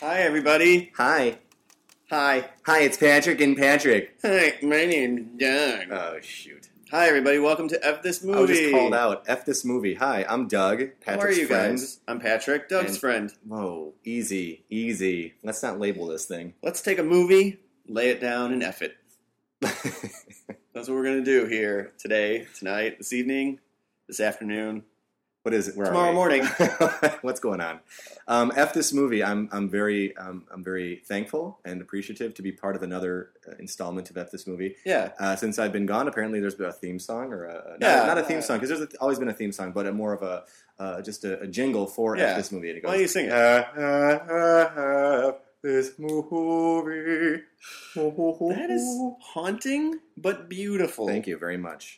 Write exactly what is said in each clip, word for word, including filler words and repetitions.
Hi, everybody. Hi. Hi. Hi, it's Patrick and Patrick. Hi, my name's Doug. Oh, shoot. Hi, everybody. Welcome to F This Movie. I was just called out. F this movie. Hi, I'm Doug, Patrick's How are you friend. guys? I'm Patrick, Doug's And- friend. Whoa, easy, easy. Let's not label this thing. Let's take a movie, lay it down, and F it. That's what we're going to do here today, tonight, this evening, this afternoon. What is it? Where Tomorrow are we? morning. What's going on? Um, F this movie. I'm I'm very um, I'm very thankful and appreciative to be part of another uh, installment of F this movie. Yeah. Uh, since I've been gone, apparently there's been a theme song or a, Yeah. not, not a theme song because there's a, always been a theme song, but a more of a uh, just a, a jingle for Yeah. F this movie. And it goes, Why don't you sing it? Uh, uh, uh, F this movie. That is haunting, but beautiful. Thank you very much.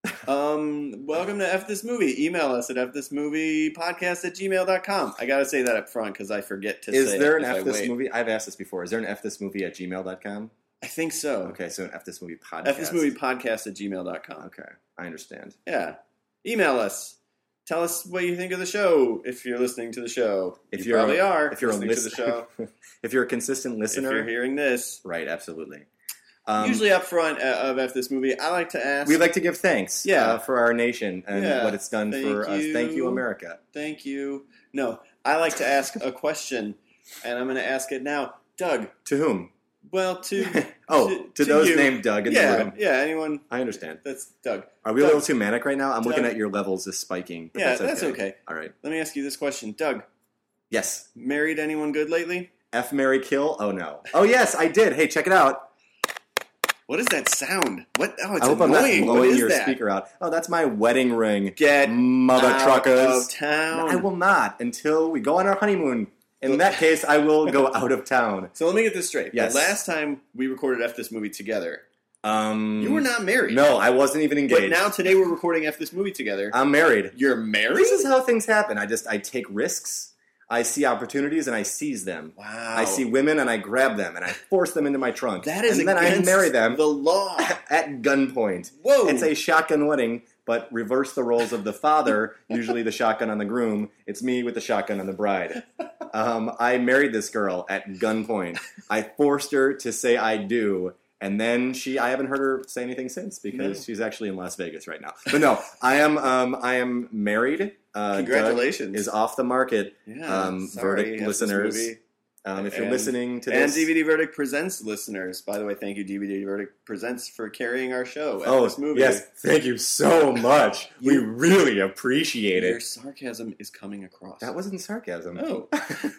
Um, welcome to F This Movie. Email us at fthismoviepodcast at gmail dot com. I gotta say that up front because I forget to Is say there it an if F I this wait. movie? I've asked this before. Is there an F this movie at gmail dot com? I think so. Okay, so an F this movie podcast. F This Movie Podcast at gmail dot com. Okay, I understand. Yeah. Email us. Tell us what you think of the show if you're listening to the show. If you you're probably a, are if you're a listening listen- to the show. if you're a consistent listener, If you're hearing this. right? Absolutely. Um, Usually up front uh, of F This Movie, I like to ask. we like to give thanks, Yeah. uh, for our nation and Yeah. what it's done Thank for us. Thank you, you. America. Thank you. No, I like to ask a question, and I'm going to ask it now. Doug, To whom? well, to. Oh, to, to, those you. named Doug in yeah, the room. Yeah, anyone. I understand. That's Doug. Are we Doug. a little too manic right now? I'm looking Doug. at your levels as spiking. But Yeah, that's okay. that's okay. All right. Let me ask you this question. Doug, Yes. married anyone good lately? F, marry, kill? Oh, no. Oh, yes, I did. Hey, check it out. What is that sound? What? Oh, it's I hope I'm not annoying. What blowing is your that? speaker out. Oh, that's my wedding ring. Get Mother out truckers. of town. I will not until we go on our honeymoon. In that case, I will go out of town. So let me get this straight. Yes. The last time we recorded F This Movie together, Um, you were not married. No, I wasn't even engaged. But now today we're recording F This Movie together. I'm married. You're married? This is how things happen. I just I take risks. I see opportunities and I seize them. Wow. I see women and I grab them and I force them into my trunk. That is and then I against marry them the law. at gunpoint. Whoa. It's a shotgun wedding, but reverse the roles of the father. Usually the shotgun on the groom. It's me with the shotgun on the bride. Um, I married this girl at gunpoint. I forced her to say I do. And then she, I haven't heard her say anything since because No. she's actually in Las Vegas right now. But no, I am, um, I am married. Uh, Congratulations. Doug is off the market. Yeah, um, sorry, Verdict F This listeners. Movie. Um, if you're And- listening to And this, D V D Verdict Presents listeners. By the way, thank you, D V D Verdict Presents, for carrying our show. F oh This Movie. yes, thank you so much. we You- really appreciate Your it. sarcasm is coming across. That wasn't sarcasm. Oh.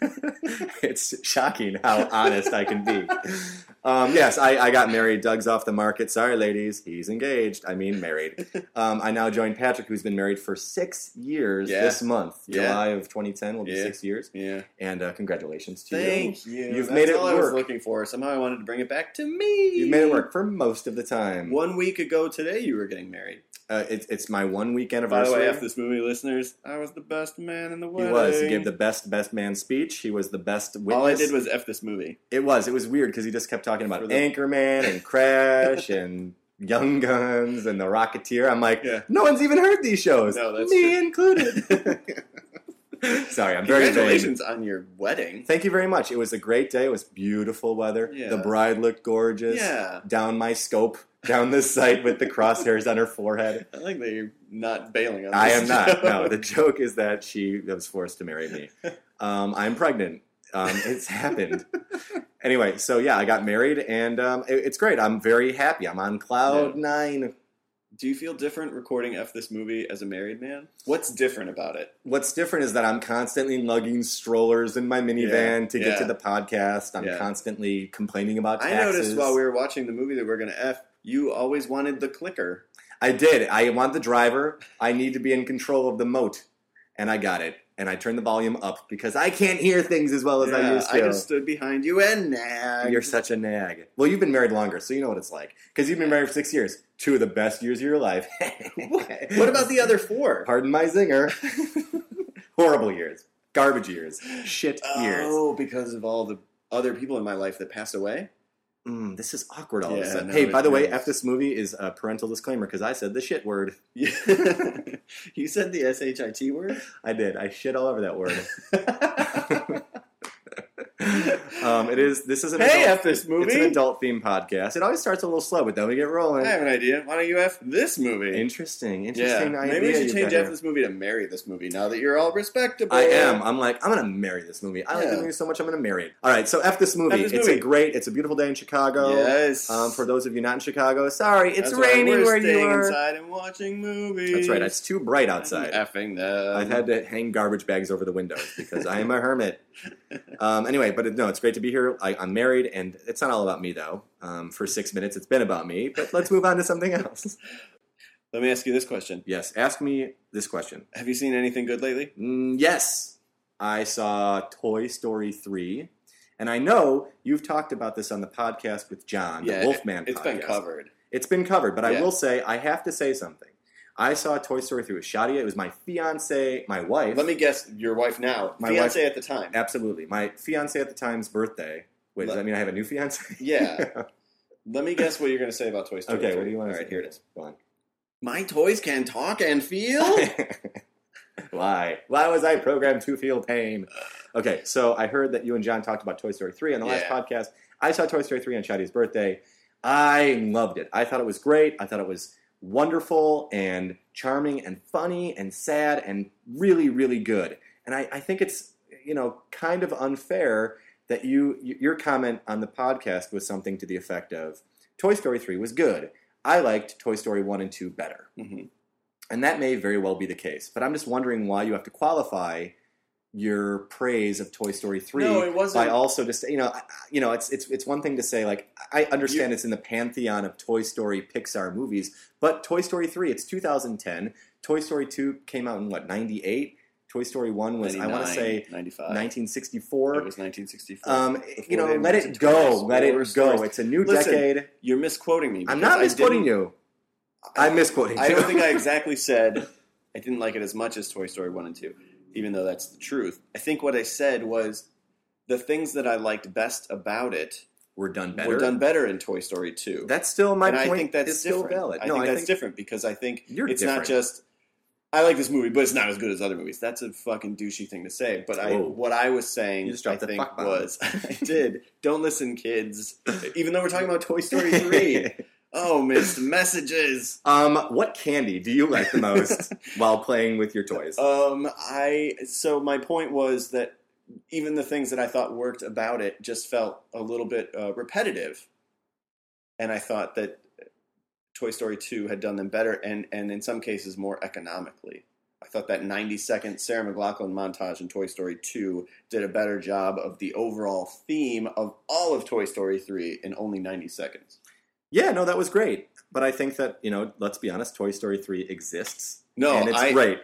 It's shocking how honest I can be. Um, yes, I, I got married. Doug's off the market. Sorry, ladies. He's engaged. I mean, married. Um, I now joined Patrick, who's been married for six years Yeah. this month. Yeah. July of twenty ten will be Yeah. six years. Yeah. And uh, congratulations to you. Thank you. You've That's made it all I was work. looking for. Somehow I wanted to bring it back to me. You've made it work for most of the time. One week ago today, you were getting married. Uh, it's it's my one week By anniversary. the way, F This Movie listeners, I was the best man in the He wedding. was. He gave the best best man speech. He was the best witness. All I did was F This Movie. It was. It was weird because he just kept talking about For the- Anchorman and Crash and Young Guns and The Rocketeer. I'm like, Yeah. no one's even heard these shows. No, that's me true. included. Sorry, I'm very vain. Congratulations on your wedding. Thank you very much. It was a great day. It was beautiful weather. Yeah. The bride looked gorgeous. Yeah. Down my scope, down the sight with the crosshairs on her forehead. I like that you're not bailing on this. I am not. show. No, the joke is that she was forced to marry me. Um, I'm pregnant. Um, it's happened. Anyway, so yeah, I got married, and um, it- it's great. I'm very happy. I'm on cloud Yeah. nine. Do you feel different recording F This Movie as a married man? What's different about it? What's different is that I'm constantly lugging strollers in my minivan Yeah, to get yeah. to the podcast. I'm Yeah. constantly complaining about I taxes. noticed while we were watching the movie that we're going to F, you always wanted the clicker. I did. I want the driver. I need to be in control of the moat, and I got it. And I turned the volume up because I can't hear things as well as I Yeah, used to. I just stood behind you and nagged. You're such a nag. Well, you've been married longer, so you know what it's like. Because you've been married for six years. Two of the best years of your life. What about the other four? Pardon my zinger. Horrible years. Garbage years. Shit years. Oh, because of all the other people in my life that passed away? Mm, this is awkward all of Yeah, a sudden. no, Hey, it by the way, is. F this movie is a parental disclaimer because I said the shit word. You said the S H I T word? I did. I shit all over that word. um, it is. This is an Hey, adult, F this movie. It's an adult themed podcast. It always starts a little slow, but then we get rolling. I have an idea. Why don't you F this movie? Interesting. Yeah, Interesting idea. maybe we should you've change got F here. this movie to marry this movie. Now that you're all respectable, I am. I'm like, I'm gonna marry this movie. I like Yeah. the movie so much, I'm gonna marry it. All right, so F this movie. F this it's movie. a great. It's a beautiful day in Chicago. Yes. Um, for those of you not in Chicago, sorry, it's That's right, raining we're where you staying are. inside and watching movies. That's right. It's too bright outside. I'm effing them. I've had to hang garbage bags over the windows because I am a hermit. Um, anyway, but no, it's great to be here. I, I'm married, and it's not all about me, though. Um, for six minutes, it's been about me, but let's move on to something else. Let me ask you this question. Yes, ask me this question. Have you seen anything good lately? Mm, yes, I saw Toy Story three, and I know you've talked about this on the podcast with John, the Wolfman It's podcast. been covered. It's been covered, but I Yeah. will say, I have to say something. I saw Toy Story three with Shadia. It was my fiance, my wife. Let me guess, your wife now. My Fiance wife- at the time. Absolutely. My fiance at the time's birthday. Wait, does Let- that mean I have a new fiance? Yeah. Let me guess what you're going to say about Toy Story Okay, three. what do you want All to right, say? here it is. Go on. My toys can talk and feel? Why? Why was I programmed to feel pain? Okay, so I heard that you and John talked about Toy Story three on the last Yeah. podcast. I saw Toy Story three on Shadi's birthday. I loved it. I thought it was great. I thought it was wonderful and charming and funny and sad and really, really good. And I, I think it's, you know, kind of unfair that you your comment on the podcast was something to the effect of Toy Story three was good. I liked Toy Story one and two better. hmm And that may very well be the case. But I'm just wondering why you have to qualify your praise of Toy Story three No, it wasn't. by also just, you know, I- you know, it's it's it's one thing to say, like, I understand You- it's in the pantheon of Toy Story Pixar movies, but Toy Story three, it's two thousand ten. Toy Story two came out in what, ninety-eight? Toy Story one was, I want to say, ninety-five. nineteen sixty-four. It was nineteen sixty-four. Um, you know, they let moved it to go. toys Let it or go. stores. It's a new Listen, decade. You're misquoting me. I'm because not I misquoting didn't- you. I'm misquoting I you. don't think I exactly said I didn't like it as much as Toy Story one and two, even though that's the truth. I think what I said was the things that I liked best about it We're done better. were done better in Toy Story two. That's still my and point. I think that's is still different. valid. I no, think I that's think different because I think You're it's not different. just I like this movie, but it's not as good as other movies. That's a fucking douchey thing to say. But I, Whoa. what I was saying, You just I dropped the think fuck bomb. was I did. Don't listen, kids. Even though we're talking about Toy Story three. Oh, missed messages. um, what candy do you like the most while playing with your toys? Um, I so my point was that even the things that I thought worked about it just felt a little bit uh, repetitive, and I thought that Toy Story two had done them better, and and in some cases more economically. I thought that ninety second Sarah McLachlan montage in Toy Story two did a better job of the overall theme of all of Toy Story three in only ninety seconds. Yeah, no, that was great. But I think that, you know, let's be honest, Toy Story three exists. No, and it's I great.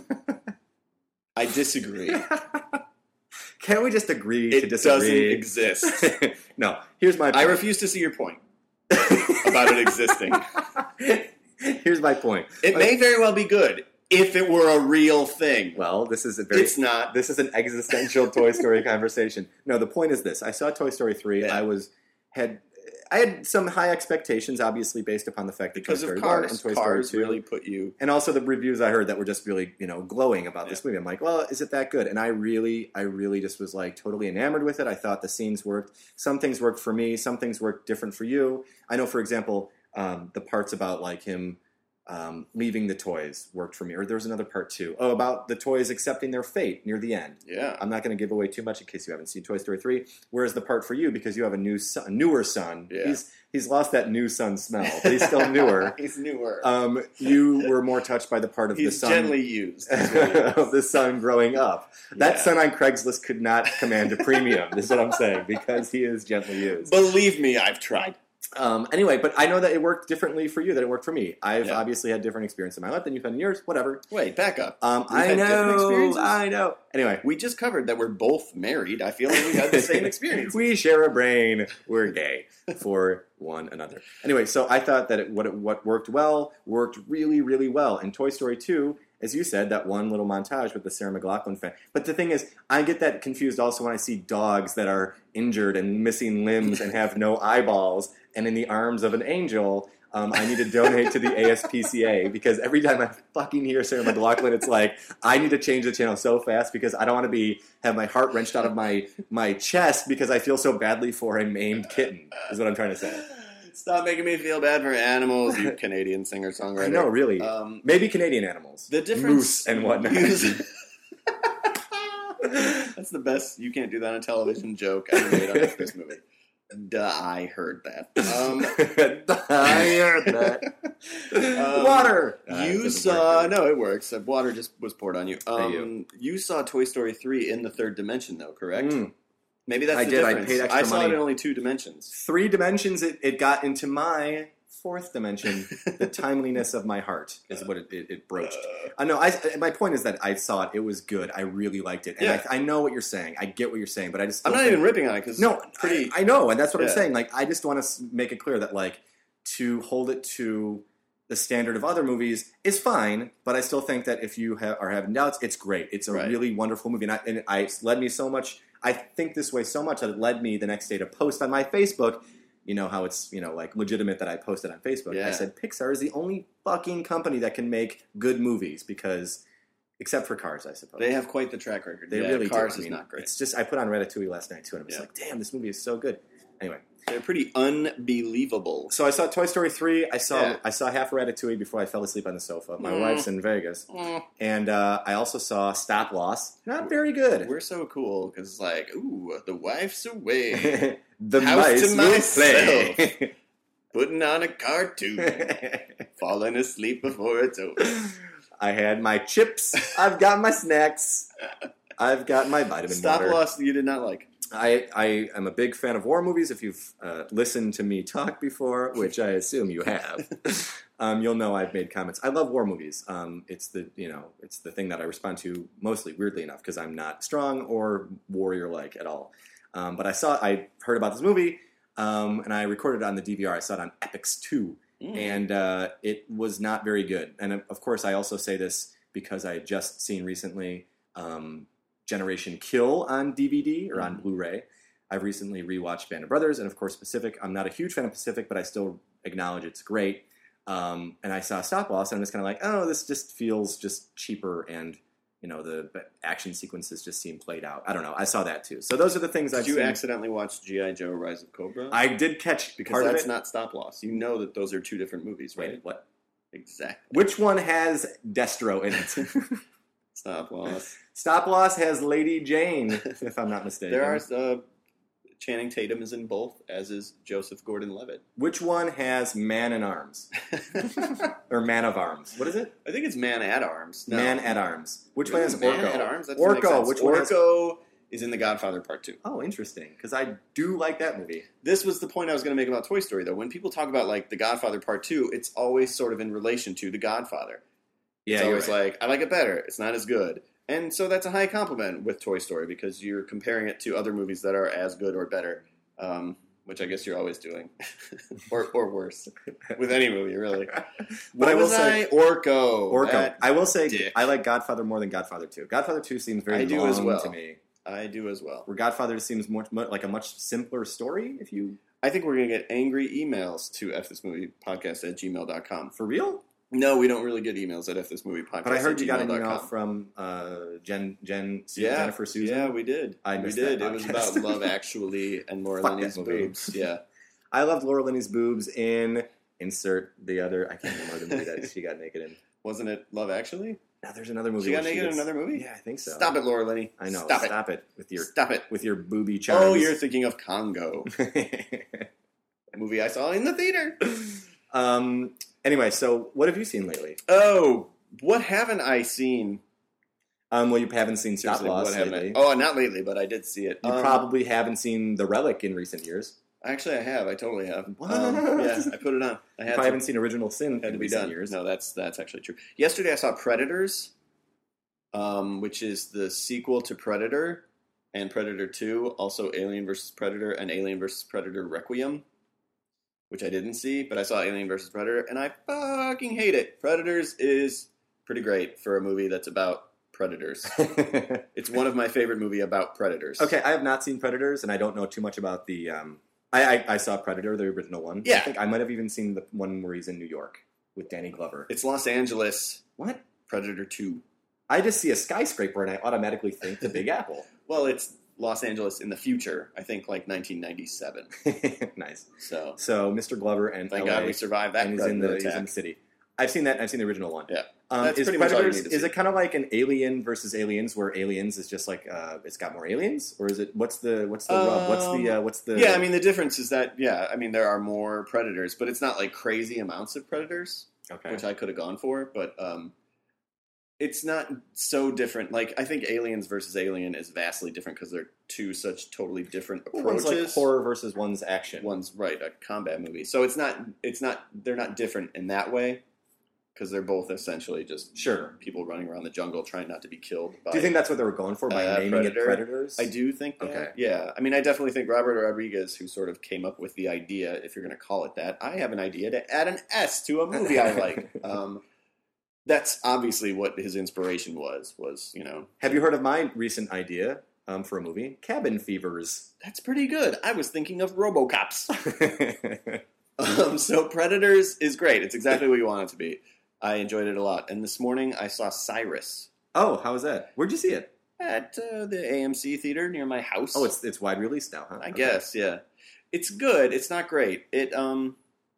I disagree. Can't we just agree to It doesn't disagree? exist. No, here's my point. I refuse to see your point about it existing. Here's my point. It may very well be good if it were a real thing. Well, this is a very It's not. This is an existential Toy Story conversation. No, the point is this. I saw Toy Story three. Yeah. I was had I had some high expectations, obviously based upon the fact that Because Toy of Story one Cars. and Toy Cars Story two, really put you... and also the reviews I heard that were just really, you know, glowing about this movie. I'm like, well, is it that good? And I really, I really just was like totally enamored with it. I thought the scenes worked. Some things worked for me. Some things worked different for you. I know, for example, um, the parts about like him um, leaving the toys worked for me. Or there was another part too. Oh, about the toys accepting their fate near the end. Yeah. I'm not going to give away too much in case you haven't seen Toy Story three. Whereas the part for you, because you have a new son, a newer son, Yeah. he's he's lost that new son smell, but he's still newer. He's newer. Um, you were more touched by the part of He's the son gently used. is what he is. of the son growing up. That Yeah. son on Craigslist could not command a premium. This is what I'm saying, because he is gently used. Believe me, I've tried. Um, anyway, but I know that it worked differently for you than it worked for me. I've Yeah. obviously had different experience in my life than you've had in yours. Whatever. Wait, back up. Um, We've I had different know. experiences? I know. Anyway, We just covered that we're both married. I feel like we had the same experience. we share a brain. We're gay for one another. Anyway, so I thought that it, what it, what worked well worked really, really well. In Toy Story two, as you said, that one little montage with the Sarah McLachlan fan. But the thing is, I get that confused also when I see dogs that are injured and missing limbs and have no eyeballs and in the arms of an angel. Um, I need to donate to the A S P C A because every time I fucking hear Sarah McLachlan, it's like I need to change the channel so fast because I don't want to be have my heart wrenched out of my my chest because I feel so badly for a maimed kitten. Is what I'm trying to say. Stop making me feel bad for animals, you Canadian singer songwriter. I know, really. Um, Maybe Canadian animals. The difference, moose and whatnot. That's the best. You can't do that on a television joke ever made on this movie. Duh, I heard that. Um, I heard that. um, Water. You uh, saw work, no, it works. Uh, Water just was poured on you. Um, you. you saw Toy Story three in the third dimension, though, correct? Mm. Maybe that's I the did. I difference. paid extra I saw money. it in only two dimensions. Three dimensions. It, it got into my fourth dimension. The timeliness of my heart is what it, it, it broached. I know. I, my point is that I saw it. It was good. I really liked it. And Yeah. I, I know what you're saying. I get what you're saying. But I just I'm don't not think- even ripping on it because No, pretty. I, I know, and that's what Yeah. I'm saying. Like, I just want to make it clear that, like, to hold it to the standard of other movies is fine, but I still think that if you ha- are having doubts, it's great. It's a Right. really wonderful movie, and, I, and I, it led me so much. I think this way so much that it led me the next day to post on my Facebook. You know how it's, you know, like legitimate that I posted on Facebook. Yeah. I said Pixar is the only fucking company that can make good movies because, except for Cars, I suppose. They have quite the track record. They yeah, really Cars do. I is mean, not great. It's just I put on Ratatouille last night too, and I was Yeah. like, damn, this movie is so good. Anyway. They're pretty unbelievable. So I saw Toy Story three. I saw Yeah. I saw half Ratatouille before I fell asleep on the sofa. My Mm. wife's in Vegas, Mm. and uh, I also saw Stop Loss. Not very good. We're so cool because, like, ooh, the wife's away, the House mice to will myself. play. putting on a cartoon, falling asleep before it's over. I had my chips. I've got my snacks. I've got my vitamin Stop water. Loss you did not like. I, I am a big fan of war movies. If you've uh, listened to me talk before, which I assume you have, um, you'll know I've made comments. I love war movies. Um, it's the you know it's the thing that I respond to mostly, weirdly enough, because I'm not strong or warrior like at all. Um, but I saw I heard about this movie, um, and I recorded it on the D V R. I saw it on Epix two, Mm. and uh, it was not very good. And of course, I also say this because I had just seen recently. Um, Generation Kill on D V D or on Mhm. Blu-ray. I've recently rewatched Band of Brothers and of course Pacific. I'm not a huge fan of Pacific, but I still acknowledge it's great. Um, and I saw Stop Loss and I'm just kind of like, oh, this just feels just cheaper and you know the action sequences just seem played out. I don't know. I saw that too. So those are the things Did I've you seen. accidentally watch G I. Joe: Rise of Cobra? I did catch because part that's of it. not Stop Loss. You know that those are two different movies, right? Wait, what? Exactly. Which one has Destro in it? Stop Loss. Stop Loss has Lady Jane, if I'm not mistaken. There are uh, Channing Tatum is in both, as is Joseph Gordon-Levitt. Which one has Man in Arms? Or Man of Arms? What is it? I think it's Man at Arms. No. Man at Arms. Which Really? one has Man Orko? at Arms? That doesn't make Orko. sense. Which one has? Orko is in The Godfather Part Two. Oh, interesting. Because I do like that movie. This was the point I was going to make about Toy Story, though. When people talk about like The Godfather Part Two, it's always sort of in relation to The Godfather. Yeah, it's you're always right. like, I like it better. It's not as good. And so that's a high compliment with Toy Story because you're comparing it to other movies that are as good or better, um, which I guess you're always doing, or or worse with any movie, really. But What I will was say, I? Orko. Orko. That- I will say, dick. I like Godfather more than Godfather Two. Godfather Two seems very I do long as well. to me. I do as well. Where Godfather seems more, mu- like a much simpler story. If you I think we're going to get angry emails to fthismoviepodcast at gmail dot com. for real. No, we don't really get emails at fthismoviepodcast But I heard at you got an gmail email dot com. from uh, Jen, Jen, Yeah, Jennifer Susan. Yeah, we did. I we missed did. that It was podcast. about Love Actually and Laura Fuck Linney's that movie. boobs. Yeah. I loved Laura Linney's boobs in insert the other. I can't remember the movie that she got naked in. Wasn't it Love Actually? Now there's another movie. She got where naked in gets- another movie? Yeah, I think so. Stop it, Laura Linney. I know. Stop, Stop it. it with your Stop it. with your booby charms. Oh, you're thinking of Congo, a movie I saw in the theater. um. Anyway, so what have you seen lately? Oh, what haven't I seen? Um. Well, you haven't seen Stop Seriously, Loss what haven't lately. I? Oh, not lately, but I did see it. You Um, probably haven't seen The Relic in recent years. Actually, I have. I totally have. What? Um, yeah, I put it on. I You had probably to. haven't seen Original Sin Had in to be recent done. years. No, that's that's actually true. Yesterday, I saw Predators, um, which is the sequel to Predator and Predator Two, also Alien versus Predator and Alien versus Predator Requiem, which I didn't see, but I saw Alien versus Predator, and I fucking hate it. Predators is pretty great for a movie that's about predators. It's one of my favorite movie about predators. Okay, I have not seen Predators, and I don't know too much about the. Um, I, I I saw Predator, the original one. Yeah. I think I might have even seen the one where he's in New York with Danny Glover. It's Los Angeles. What? Predator two. I just see a skyscraper and I automatically think the Big Apple. Well, it's Los Angeles in the future. I think like nineteen ninety-seven. Nice. So, So Mister Glover and thank L A, God we survived that and he's in, Predator the, he's attack. in the city. I've seen that. I've seen the original one. Yeah. Um, That's is pretty much all you Predators? need to Is see. it kind of like an Alien versus Aliens, where Aliens is just like uh, it's got more aliens, or is it? What's the what's the rub? What's the uh, what's the? Yeah, I mean the difference is that yeah, I mean there are more predators, but it's not like crazy amounts of predators, okay. which I could have gone for, but um, it's not so different. Like I think Aliens versus Alien is vastly different because they're two such totally different approaches. One's like horror versus one's action. One's right a combat movie, so it's not it's not they're not different in that way because they're both essentially just Sure. people running around the jungle trying not to be killed. By, Do you think that's what they were going for by uh, naming Predator? it Predators? I do think that. Okay. Yeah. I mean, I definitely think Robert Rodriguez, who sort of came up with the idea, if you're going to call it that, I have an idea to add an S to a movie I like. Um, that's obviously what his inspiration was, was, you know. Have you heard of my recent idea um, for a movie? Cabin Fevers. That's pretty good. I was thinking of RoboCops. um, so Predators is great. It's exactly what you want it to be. I enjoyed it a lot. And this morning I saw Cyrus Oh, how was that? Where'd you see it? at uh, the A M C theater near my house. Oh, it's it's wide release now, huh? I Okay. guess, yeah. It's good. It's not great. It um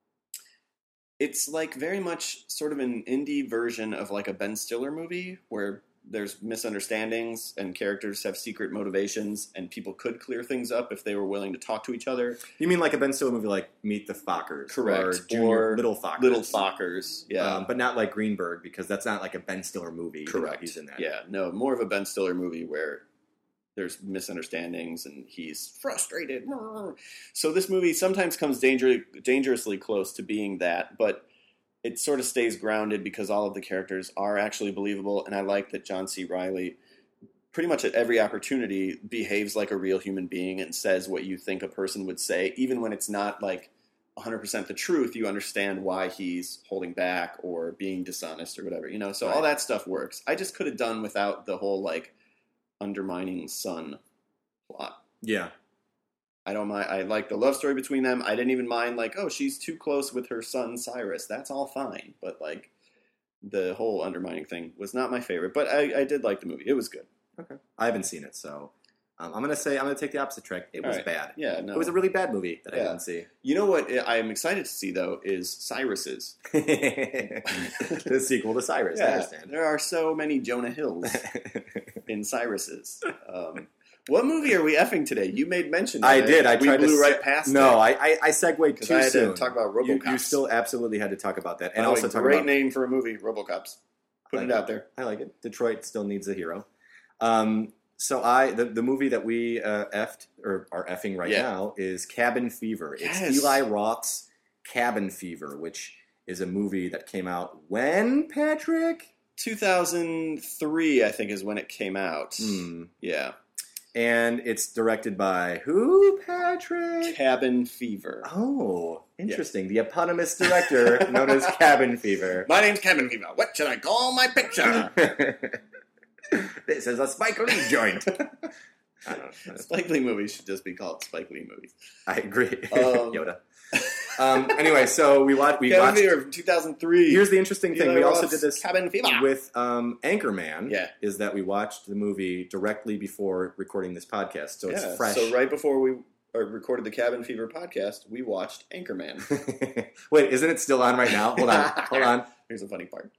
it's like very much sort of an indie version of like a Ben Stiller movie where there's misunderstandings and characters have secret motivations and people could clear things up if they were willing to talk to each other. You mean like a Ben Stiller movie like Meet the Fockers? Correct. Or, Junior, Or Little Fockers. Little Fockers, yeah. Um, but not like Greenberg, because that's not like a Ben Stiller movie. even though Correct. He's in that. Yeah, no, more of a Ben Stiller movie where there's misunderstandings and he's frustrated. So this movie sometimes comes danger, dangerously close to being that, but it sort of stays grounded because all of the characters are actually believable, and I like that John C. Reilly pretty much at every opportunity behaves like a real human being and says what you think a person would say, even when it's not like one hundred percent the truth. You understand why he's holding back or being dishonest or whatever, you know? So all Right. that stuff works. I just could have done without the whole like undermining son plot. Yeah. I don't mind. I like the love story between them. I didn't even mind like, oh, she's too close with her son Cyrus. That's all fine. But like the whole undermining thing was not my favorite. But I, I did like the movie. It was good. Okay. I haven't seen it, so um, I'm gonna say I'm gonna take the opposite track. It was All right. bad. Yeah, no. It was a really bad movie that I Yeah. didn't see. You know what I am excited to see though is Cyrus's. The sequel to Cyrus. I Yeah, understand. there are so many Jonah Hills in Cyrus's. Um, what movie are we effing today? You made mention of I it. did. I we tried blew to right se- past No, it. I I, I segued 'Cause too I had soon. to talk about You, RoboCops. you still absolutely had to talk about that, and By the way, also talk great about. name for a movie, RoboCops. Put Like it out there. I like it. Detroit still needs a hero. Um, so I the, the movie that we uh, effed or are effing right Yeah. now is Cabin Fever. It's Yes. Eli Roth's Cabin Fever, which is a movie that came out when, Patrick? two thousand three, I think, is when it came out. Hmm. Yeah. And it's directed by who, Patrick? Cabin Fever. Oh, interesting. The eponymous director known as Cabin Fever. My name's Cabin Fever. What should I call my picture? This is a Spike Lee joint. I don't know. Spike Lee movies should just be called Spike Lee movies. I agree. Um, Yoda. Um, anyway, so we watched. We Cabin watched. Fever from two thousand three. Here's the interesting thing. Eli We also Roth's did this Cabin Fever. with um, Anchorman. Yeah. Is that we watched the movie directly before recording this podcast, so it's Yeah, fresh. So right before we uh, recorded the Cabin Fever podcast, we watched Anchorman. Wait, isn't it still on right now? Hold on. Hold on. Here's the funny part.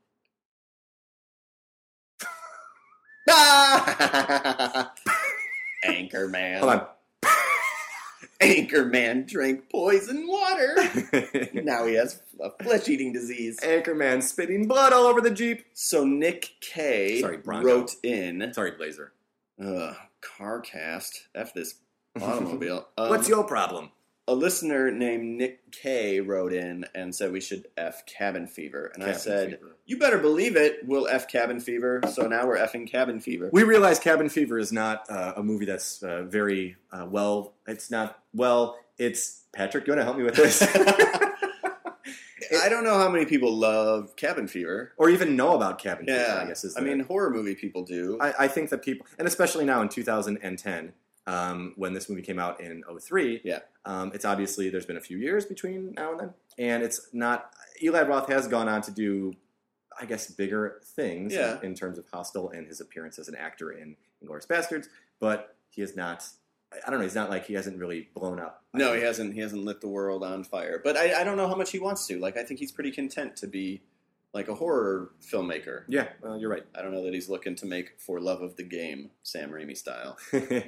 Ah! Anchorman. Hold on. Anchorman drank poison water. Now he has a flesh-eating disease. Anchorman spitting blood all over the Jeep. So Nick Kay Sorry, Bronco. wrote in, Sorry, Blazer. uh, CarCast, F this automobile. Um, What's your problem? A listener named Nick Kay wrote in and said we should F Cabin Fever. And I Cabin said, Fever. you better believe it, we'll F Cabin Fever. So now we're effing Cabin Fever. We realize Cabin Fever is not uh, a movie that's uh, very uh, well. It's not well. It's Patrick. You want to help me with this, I don't know how many people love Cabin Fever. or even know about Cabin Fever? Yeah, I guess is. I the- mean, horror movie people do. I, I think that people, and especially now in two thousand ten, um, when this movie came out in oh three. Yeah. Um, it's obviously, there's been a few years between now and then. And it's not, Eli Roth has gone on to do, I guess, bigger things Yeah. in, in terms of Hostel and his appearance as an actor in Inglourious Bastards, but he is not, I don't know, he's not like, he hasn't really blown up. No, he hasn't. He hasn't lit the world on fire. But I, I don't know how much he wants to. Like, I think he's pretty content to be like a horror filmmaker. Yeah, well, you're right. I don't know that he's looking to make For Love of the Game, Sam Raimi style.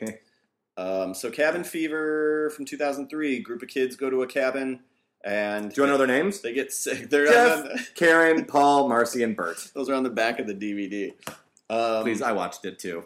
um, so, Cabin Fever from two thousand three. Group of kids go to a cabin, and Do you want to know their names? they get sick. They're Jeff, on the, Karen, Paul, Marcy, and Bert. those are on the back of the D V D. Um, Please, I watched it too.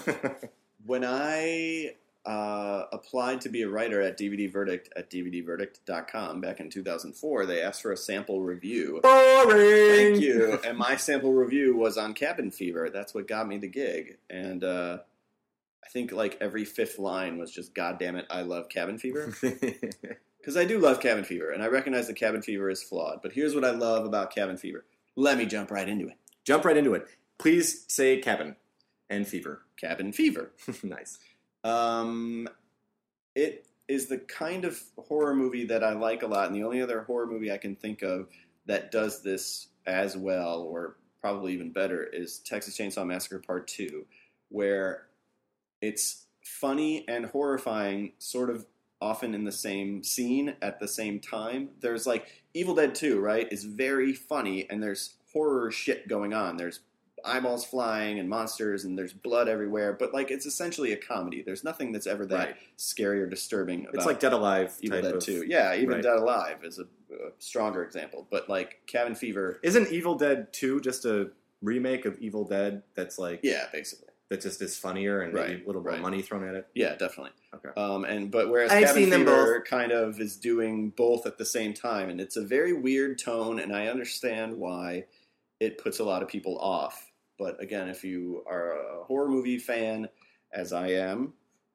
When I uh, applied to be a writer at D V D Verdict at D V D verdict dot com back in two thousand four, they asked for a sample review. Boring! Thank you. And my sample review was on Cabin Fever. That's what got me the gig. And uh, I think like every fifth line was just, God damn it, I love Cabin Fever. Because I do love Cabin Fever, and I recognize that Cabin Fever is flawed. But here's what I love about Cabin Fever. Let me jump right into it. Jump right into it. Please say cabin and fever. Cabin Fever. Nice. Um, it is the kind of horror movie that I like a lot, and the only other horror movie I can think of that does this as well, or probably even better, is Texas Chainsaw Massacre Part two, where it's funny and horrifying sort of often in the same scene at the same time. There's like Evil Dead two, right, is very funny, and there's horror shit going on. There's eyeballs flying and monsters and there's blood everywhere, but like it's essentially a comedy. There's nothing that's ever that Right. scary or disturbing about It's like Dead Alive Evil type Dead of... two. Yeah, even right. Dead Alive is a, a stronger example. But like Cabin Fever, Isn't Evil Dead two just a remake of Evil Dead that's like... yeah, basically. That just is funnier and maybe Right, a little more right. money thrown at it? Yeah, definitely. Okay. Um, and but whereas I've Cabin seen them Fever kind of is doing both at the same time, and it's a very weird tone, and I understand why it puts a lot of people off. But again, if you are a horror movie fan, as I am,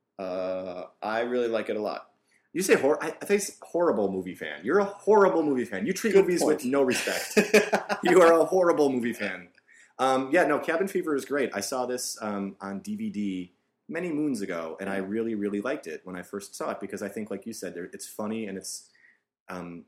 uh, I really like it a lot. You say hor- I, I think it's horrible movie fan. You're a horrible movie fan. You treat Good movies point. with no respect. You are a horrible movie fan. Um, yeah, no, Cabin Fever is great. I saw this um, on D V D many moons ago, and I really, really liked it when I first saw it because I think, like you said, there, it's funny and it's um,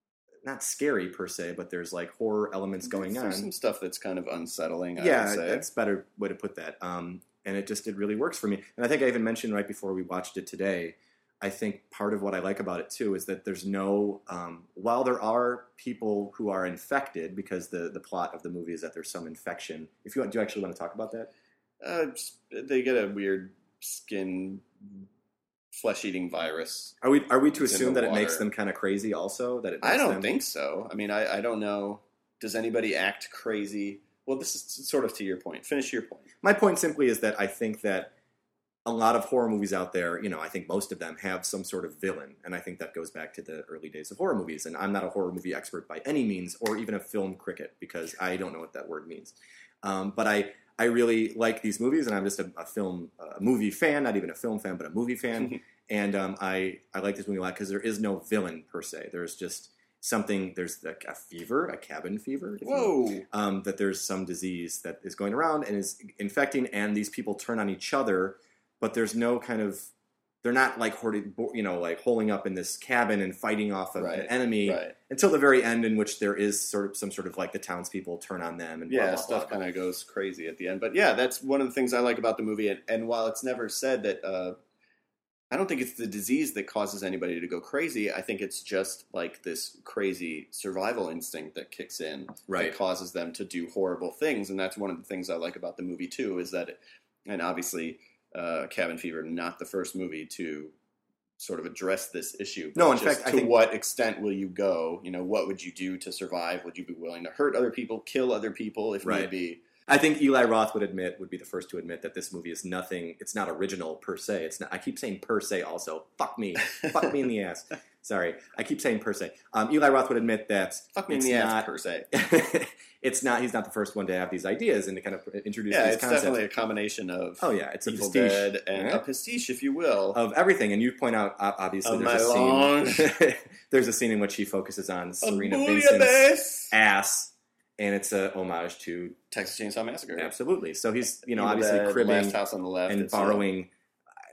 not scary per se, but there's like horror elements going There's on. some stuff that's kind of unsettling, I yeah, would say. that's a better way to put that. Um, and it just, it really works for me. And I think I even mentioned right before we watched it today, I think part of what I like about it too is that there's no, um, while there are people who are infected, because the, the plot of the movie is that there's some infection. If you want, do you actually want to talk about that? Uh, just- they get a weird skin, flesh-eating virus. Are we are we to It's in assume the that it makes water. them kind of crazy also? That it I makes don't them, think so. I mean, I, I don't know. Does anybody act crazy? Well, this is sort of to your point. Finish your point. My point simply is that I think that a lot of horror movies out there, you know, I think most of them have some sort of villain, and I think that goes back to the early days of horror movies. And I'm not a horror movie expert by any means, or even a film critic, because I don't know what that word means. Um, but I, I really like these movies, and I'm just a, a film, a movie fan, not even a film fan, but a movie fan. And um, I, I like this movie a lot because there is no villain per se. There's just something. There's like a fever, a cabin fever. if you will. Whoa. Um, that there's some disease that is going around and is infecting, and these people turn on each other. But there's no kind of, they're not like hoarded, you know, like holing up in this cabin and fighting off of Right, an enemy Right. until the very end, in which there is sort of some sort of like the townspeople turn on them and blah, Yeah, blah, stuff blah. kind of goes crazy at the end. But yeah, that's one of the things I like about the movie. And, and while it's never said that, uh, I don't think it's the disease that causes anybody to go crazy. I think it's just like this crazy survival instinct that kicks in Right. that causes them to do horrible things. And that's one of the things I like about the movie too, is that, it, and obviously uh, Cabin Fever, not the first movie to sort of address this issue. No, but in just fact, I to think- what extent will you go? You know, what would you do to survive? Would you be willing to hurt other people, kill other people if Right. need be? I think Eli Roth would admit, would be the first to admit that this movie is nothing, it's not original per se. It's not, I keep saying per se also. Fuck me. Fuck me in the ass. Sorry. I keep saying per se. Um, Eli Roth would admit that Fuck me in it's the ass, not, per se. it's not, he's not the first one to have these ideas and to kind of introduce Yeah, these it's concepts. definitely a combination of Oh yeah, it's a Evil pastiche. Dead and Yeah. a pastiche, if you will. Of everything, and you point out uh, obviously Of there's a my scene. There's a scene in which he focuses on Serena A Vincent's bouillabaisse. ass, and it's a homage to Texas Chainsaw Massacre. absolutely. So he's you know Evil obviously Dead, cribbing Last House on the Left, and it's, uh, borrowing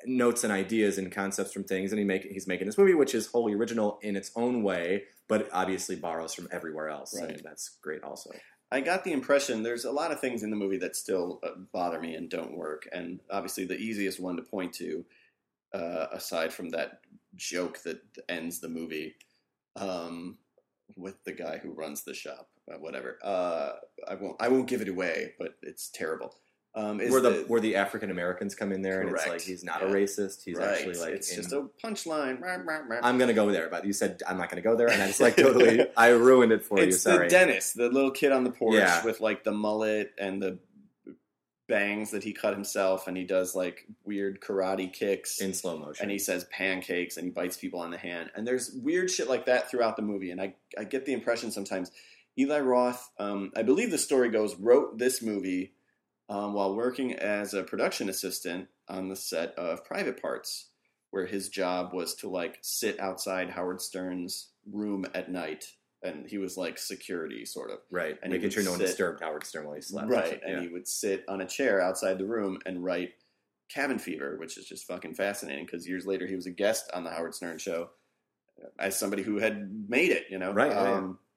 notes and ideas and concepts from things, and he make he's making this movie, which is wholly original in its own way, but obviously borrows from everywhere else, Right. and that's great also. I got the impression there's a lot of things in the movie that still uh, bother me and don't work, and obviously the easiest one to point to, uh, aside from that joke that ends the movie, um, with the guy who runs the shop, uh, whatever. Uh, I won't. I won't give it away, but it's terrible. Um, is Where the, the where the African Americans come in there, and it's Correct. like he's not Yeah. a racist. He's right. actually like it's in, just a punchline. Rah, rah, rah. I'm gonna go there, but you said I'm not gonna go there, and I just like totally I ruined it for It's you. Sorry. the dentist, the little kid on the porch Yeah. with like the mullet and the bangs that he cut himself, and he does like weird karate kicks in slow motion. and he says pancakes and he bites people on the hand, and there's weird shit like that throughout the movie. And I I get the impression sometimes Eli Roth, um, I believe the story goes, wrote this movie um, while working as a production assistant on the set of Private Parts, where his job was to like sit outside Howard Stern's room at night, and he was like security sort of. Right, And he making would sure no one sit- disturbed Howard Stern while he slept. Right, and yeah. he would sit on a chair outside the room and write Cabin Fever, which is just fucking fascinating because years later he was a guest on the Howard Stern show as somebody who had made it, you know? Right, right, yeah. Um,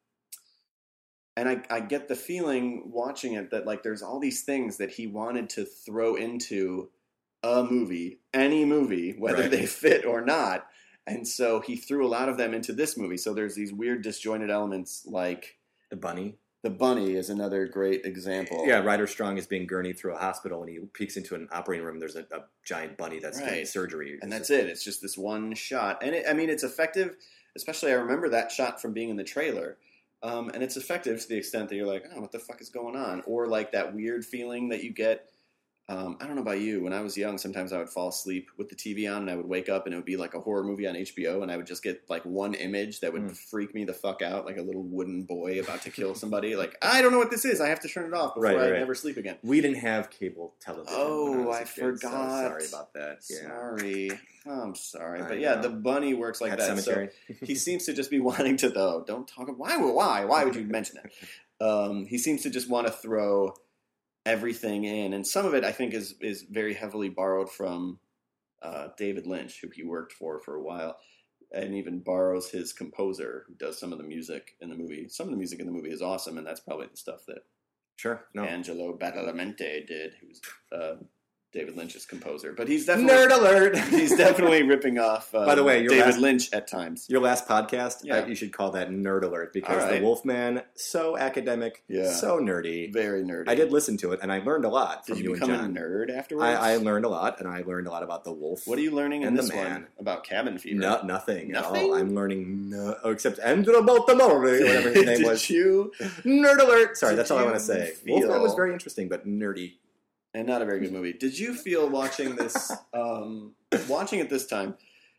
and I, I get the feeling watching it that like there's all these things that he wanted to throw into a movie, any movie, whether Right. they fit or not. And so he threw a lot of them into this movie. So there's these weird disjointed elements like The bunny. the bunny is another great example. Yeah, Ryder Strong is being gurneyed through a hospital, and he peeks into an operating room. There's a, a giant bunny that's getting Right. surgery, And that's it. It's just this one shot. And it, I mean, it's effective, especially I remember that shot from being in the trailer. Um, and it's effective to the extent that you're like, oh, what the fuck is going on? Or like that weird feeling that you get. Um, I don't know about you. When I was young, sometimes I would fall asleep with the T V on and I would wake up and it would be like a horror movie on H B O and I would just get like one image that would Mm. freak me the fuck out, like a little wooden boy about to kill somebody. Like, I don't know what this is. I have to turn it off before Right, I right. never sleep again. We didn't have cable television. Oh, when I, was a I kid, so forgot. sorry about that. Yeah. Sorry. I'm sorry. I But yeah, know. the bunny works like Pet that. Cemetery. So he seems to just be wanting to, though, don't talk about, why, why, why would you mention it? Um, he seems to just want to throw everything in. And some of it, I think, is, is very heavily borrowed from uh, David Lynch, who he worked for for a while, and even borrows his composer, who does some of the music in the movie. Some of the music in the movie is awesome, and that's probably the stuff that Sure. No. Angelo Badalamenti did, who's uh, David Lynch's composer. But he's definitely Nerd alert! he's definitely ripping off uh, By the way, your David last- Lynch at times. Your last podcast, Yeah. uh, you should call that Nerd Alert because All right. the Wolfman, so academic, Yeah. so nerdy. Very nerdy. I did listen to it, and I learned a lot Did from you you become and a John. nerd afterwards? I, I learned a lot, and I learned a lot about the wolf. What are you learning in and the this man. one about Cabin Fever? No, nothing, at Nothing? all. I'm learning no, oh, except Angelo Baltamore, whatever his name Did was. you? Nerd alert! Sorry, Did that's all I want you to say. feel- Wolfman was very interesting, but nerdy. And not a very good movie. Did you feel watching this, um, watching it this time?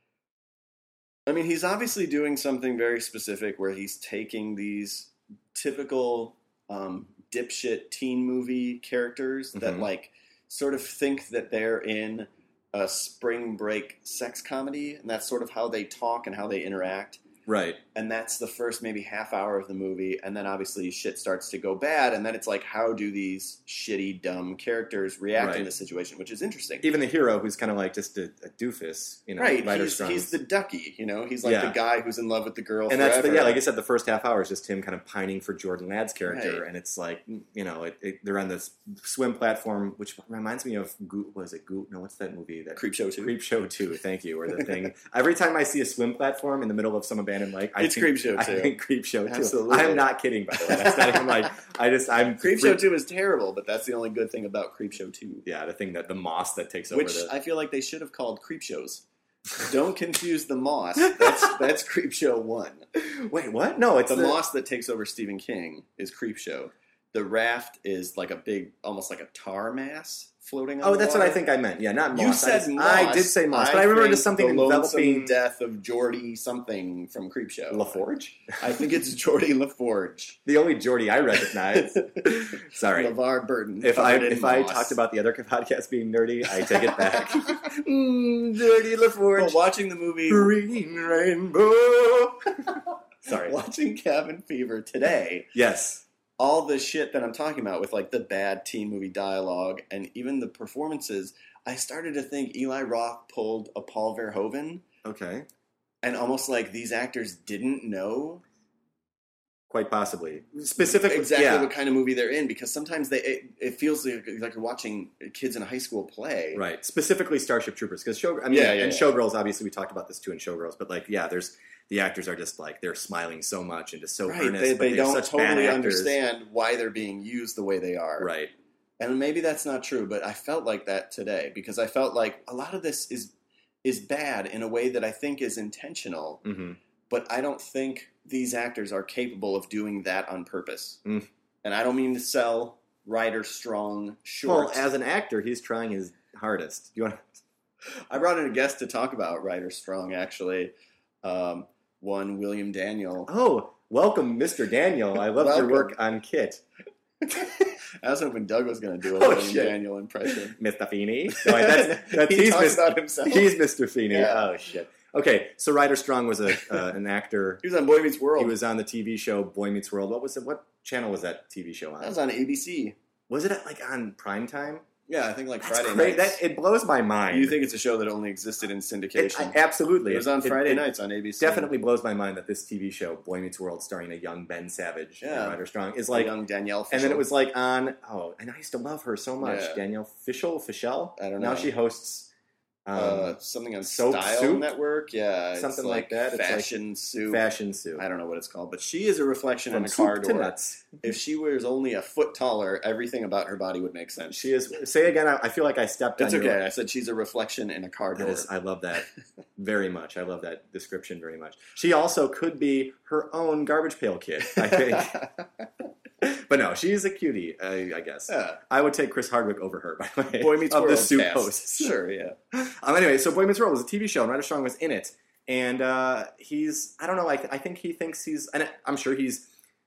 I mean, he's obviously doing something very specific where he's taking these typical um, dipshit teen movie characters that Mhm. like sort of think that they're in a spring break sex comedy, and that's sort of how they talk and how they interact. Right. And that's the first maybe half hour of the movie, and then obviously shit starts to go bad, and then it's like, how do these shitty, dumb characters react in Right. this situation, which is interesting. Even the hero, who's kind of like just a, a doofus, you know, Right, Ryder he's, Strong. he's the ducky, you know? He's like Yeah. the guy who's in love with the girl and that's the, forever. yeah, like I said, the first half hour is just him kind of pining for Jordan Ladd's character, Right. and it's like, you know, it, it, they're on this swim platform, which reminds me of Goot. Was it Goot? No, what's that movie? That Creep Show two. Creep Show two. Thank you. Or the thing. Every time I see a swim platform in the middle of some abandoned lake, I It's think, Creep Show I two. think Creep Show two. Absolutely. I am not kidding, by the way. That's not even like I just I'm Creep Show two is terrible, but that's the only good thing about Creep Show two. Yeah, the thing that the moss that takes over Which the. I feel like they should have called Creep Shows. Don't confuse the moss. That's that's Creep Show one. Wait, what? No, it's The, the, moss that takes over Stephen King is Creep Show. The raft is like a big, almost like a tar mass floating on Oh, the that's what I water. think I meant. Yeah, not moss. You I, said just- moss. I did say moss, but I remember think just something the lonesome enveloping death of Geordie something from Creep Show. LaForge. I think it's Geordie LaForge. The only Geordie I recognize. Sorry. LeVar Burton. If I covered in if I moss. talked about the other podcast being nerdy, I take it back. mm, dirty LaForge. But watching the movie, Green rainbow. Sorry. watching Cabin Fever today, Yes. all the shit that I'm talking about with like the bad teen movie dialogue and even the performances, I started to think Eli Roth pulled a Paul Verhoeven, Okay. and almost like these actors didn't know Quite possibly. Specifically, exactly yeah. what kind of movie they're in, because sometimes they it, it feels like, like you're watching kids in a high school play. Right. Specifically Starship Troopers. Because show, I mean, Yeah, yeah, and yeah. Showgirls, obviously, we talked about this too in Showgirls, but like, yeah, there's the actors are just like, they're smiling so much and just so Right, earnest, they, but they they're don't such bad totally actors. understand why they're being used the way they are. Right. And maybe that's not true, but I felt like that today, because I felt like a lot of this is is bad in a way that I think is intentional, Mm-hmm. but I don't think these actors are capable of doing that on purpose. Mm. And I don't mean to sell Ryder Strong short. Well, as an actor, he's trying his hardest. Do you want to... I brought in a guest to talk about Ryder Strong, actually. Um, one William Daniel. Oh, welcome, Mister Daniel. I love your Welcome. work on Kit. I was hoping Doug was going to do a Oh, William shit. Daniel impression. Mister Feeney. No, that's, that's, he he's, talks Mis- about himself. he's Mister Feeney. Yeah. Oh, shit. Okay, so Ryder Strong was a uh, an actor. He was on Boy Meets World. He was on the T V show Boy Meets World. What was it? What channel was that T V show on? That was on A B C. Was it like on prime time? Yeah, I think like That's Friday great. nights. That, it blows my mind. You think it's a show that only existed in It- syndication? I- absolutely. It was on It- Friday it nights on A B C. Definitely blows my mind that this T V show, Boy Meets World, starring a young Ben Savage Yeah. and Ryder Strong, is Like like, young Danielle Fishel. and then it was like on. Oh, and I used to love her so much, Yeah. Danielle Fishel, Fischel. I don't Now know. she hosts um, uh, something on Soap Style Soup? Network. Yeah, it's Something like that. It's like Fashion Soup. Fashion Soup. I don't know what it's called, but she is a reflection From in a car soup to door. nuts. If she was only a foot taller, everything about her body would make sense. She is. Say again. I, I feel like I stepped It's on your- okay. I said she's a reflection in a car That door. is, I love that very much. I love that description very much. She also could be her own Garbage Pail Kid, I think. But no, she's a cutie, I, I guess. Yeah. I would take Chris Hardwick over her, by the way. Boy Meets of World the soup cast. hosts. Sure, yeah. Um, anyway, so Boy Meets World was a T V show, and Ryder Strong was in it. And uh, he's, I don't know, I, I think he thinks he's, and I'm sure he's,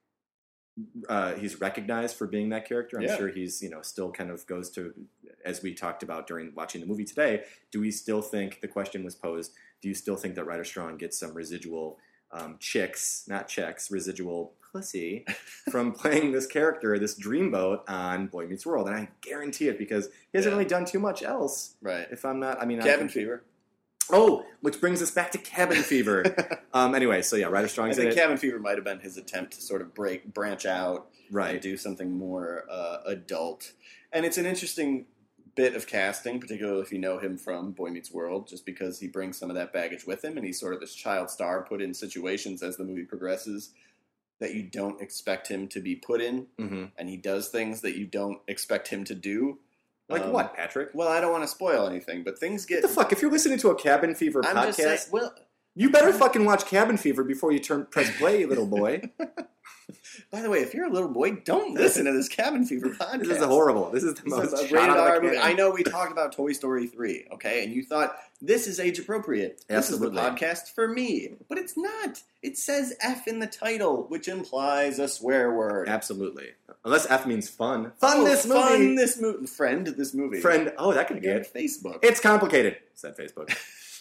uh, he's recognized for being that character. I'm Yeah. sure he's, you know, still kind of goes to, as we talked about during watching the movie today, do we still think, the question was posed, do you still think that Ryder Strong gets some residual um, chicks, not checks, residual pussy from playing this character, this dreamboat on Boy Meets World? And I guarantee it, because he hasn't Yeah. really done too much else. Right. If I'm not, I mean, I Cabin can- Fever. Oh, which brings us back to Cabin Fever. um, anyway, so yeah, Ryder I Strong's in think it. Cabin Fever might have been his attempt to sort of break, branch out, and Right. do something more uh, adult. And it's an interesting bit of casting, particularly if you know him from Boy Meets World, just because he brings some of that baggage with him, and he's sort of this child star put in situations as the movie progresses that you don't expect him to be put in, hmm and he does things that you don't expect him to do. Like Um, what, Patrick? Well, I don't want to spoil anything, but things get. What the fuck? If you're listening to a Cabin Fever I'm podcast, just saying. Well, you better fucking watch Cabin Fever before you turn press play, little boy. by the way, if you're a little boy, don't listen to this Cabin Fever podcast. This is horrible. This is the This most is a shot rated out of R the movie. cannon. I know we talked about Toy Story three, okay, and you thought this is age appropriate. Absolutely. This is the podcast for me, but it's not. It says F in the title, which implies a swear word. Absolutely. Unless F means fun. Fun Oh, this movie. Fun this movie. Friend this movie. Friend. Oh, that could be Get good. Facebook. It's complicated, said Facebook.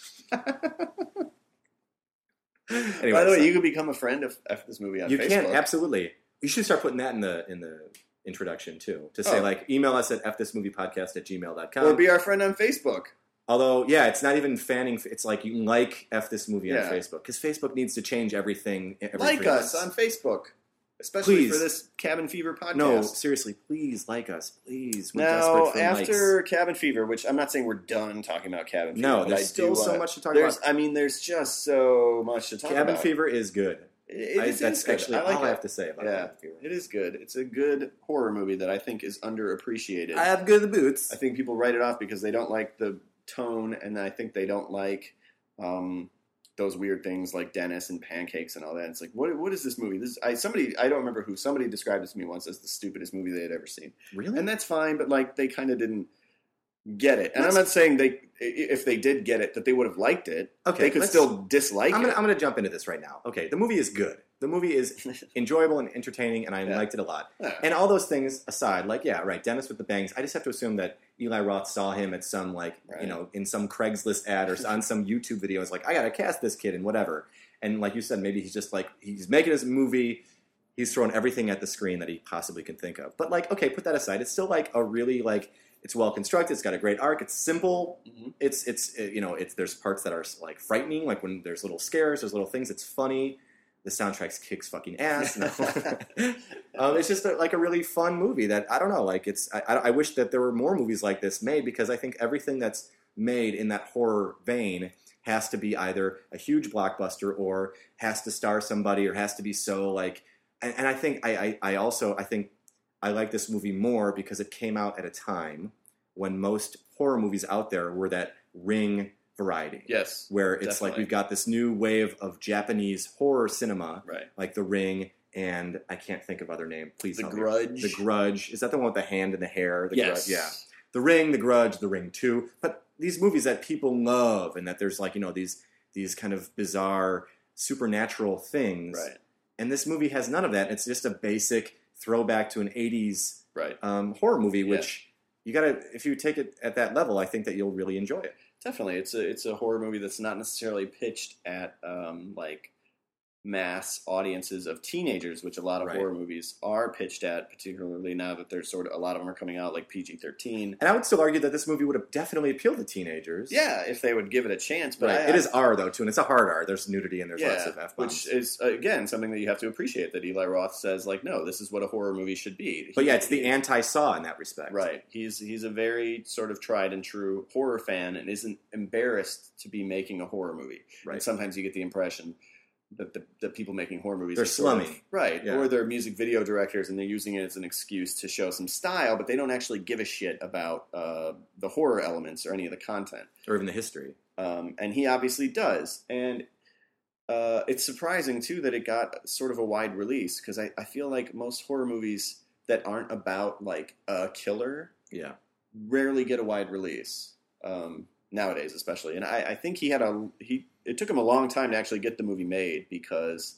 Anyway, By the way, so- you could become a friend of F this movie on You Facebook. can, absolutely. You should start putting that in the in the introduction too. To say Oh. like, email us at fthismoviepodcast at gmail dot com. Or be our friend on Facebook. Although, yeah, it's not even fanning. It's like you can like F this movie Yeah. on Facebook, because Facebook needs to change everything. Every Like three us months. on Facebook. Especially Please. for this Cabin Fever podcast. No, seriously, please like us, please. We're Now, desperate for after likes. Cabin Fever, which I'm not saying we're done talking about Cabin Fever. No, but there's I still do, so uh, much to talk there's, about. I mean, there's just so much to talk Cabin about. Fever is good. It, I, it is that's good. actually I like all it. I have to say about Yeah. Cabin Fever. It is good. It's a good horror movie that I think is underappreciated. I have good boots. I think people write it off because they don't like the tone, and I think they don't like um, those weird things like Dennis and pancakes and all that. It's like, what what is this movie? This I somebody I don't remember who somebody described this to me once as the stupidest movie they had ever seen, Really? and that's fine. But like they kind of didn't get it, and Let's- I'm not saying they if they did get it that they would have liked it. Okay, They could let's- still dislike I'm gonna, it. I'm gonna jump into this right now. Okay, the movie is good. The movie is enjoyable and entertaining, and I Yeah. liked it a lot. Yeah. And all those things aside, like, yeah, right, Dennis with the bangs, I just have to assume that Eli Roth saw him at some, like, Right. you know, in some Craigslist ad or on some YouTube video. It's like, I gotta cast this kid and whatever. And like you said, maybe he's just like, he's making his movie, he's thrown everything at the screen that he possibly can think of. But like, okay, put that aside. It's still like a really like it's well constructed. It's got a great arc. It's simple. Mm-hmm. It's it's it, you know it's there's parts that are like frightening, like when there's little scares, there's little things. It's funny. The soundtrack kicks fucking ass. No. um, it's just a, like a really fun movie that I don't know. Like it's I, I wish that there were more movies like this made because I think everything that's made in that horror vein has to be either a huge blockbuster or has to star somebody or has to be so like. And, and I think I, I I also I think I like this movie more because it came out at a time when most horror movies out there were that Ring variety. Yes. Where it's definitely. Like we've got this new wave of Japanese horror cinema, right. like The Ring, and I can't think of other name. Please The help Grudge. Me. The Grudge. Is that the one with the hand and the hair? The yes. Grudge? Yeah. The Ring, The Grudge, The Ring two. But these movies that people love and that there's like, you know, these these kind of bizarre supernatural things. Right. And this movie has none of that. It's just a basic throwback to an eighties right. um, horror movie, which yeah. you gotta, if you take it at that level, I think that you'll really enjoy it. Definitely, it's a it's a horror movie that's not necessarily pitched at um, like mass audiences of teenagers, which a lot of right. horror movies are pitched at, particularly now that there's sort of a lot of them are coming out like P G thirteen. And I would still argue that this movie would have definitely appealed to teenagers. Yeah, if they would give it a chance. But right. I, it is R though too, and it's a hard R. There's nudity and there's yeah, lots of F bombs, which is again something that you have to appreciate. That Eli Roth says, like, no, this is what a horror movie should be. But he, yeah, it's the anti-Saw in that respect. Right. He's he's a very sort of tried and true horror fan and isn't embarrassed to be making a horror movie. Right. And sometimes you get the impression that the, the people making horror movies they're are sort slummy, of, right? Yeah. Or they're music video directors and they're using it as an excuse to show some style, but they don't actually give a shit about uh, the horror elements or any of the content or even the history. Um, and he obviously does, and uh, it's surprising too that it got sort of a wide release because I, I feel like most horror movies that aren't about like a killer, yeah, rarely get a wide release um, nowadays, especially. And I, I think he had a he. It took him a long time to actually get the movie made because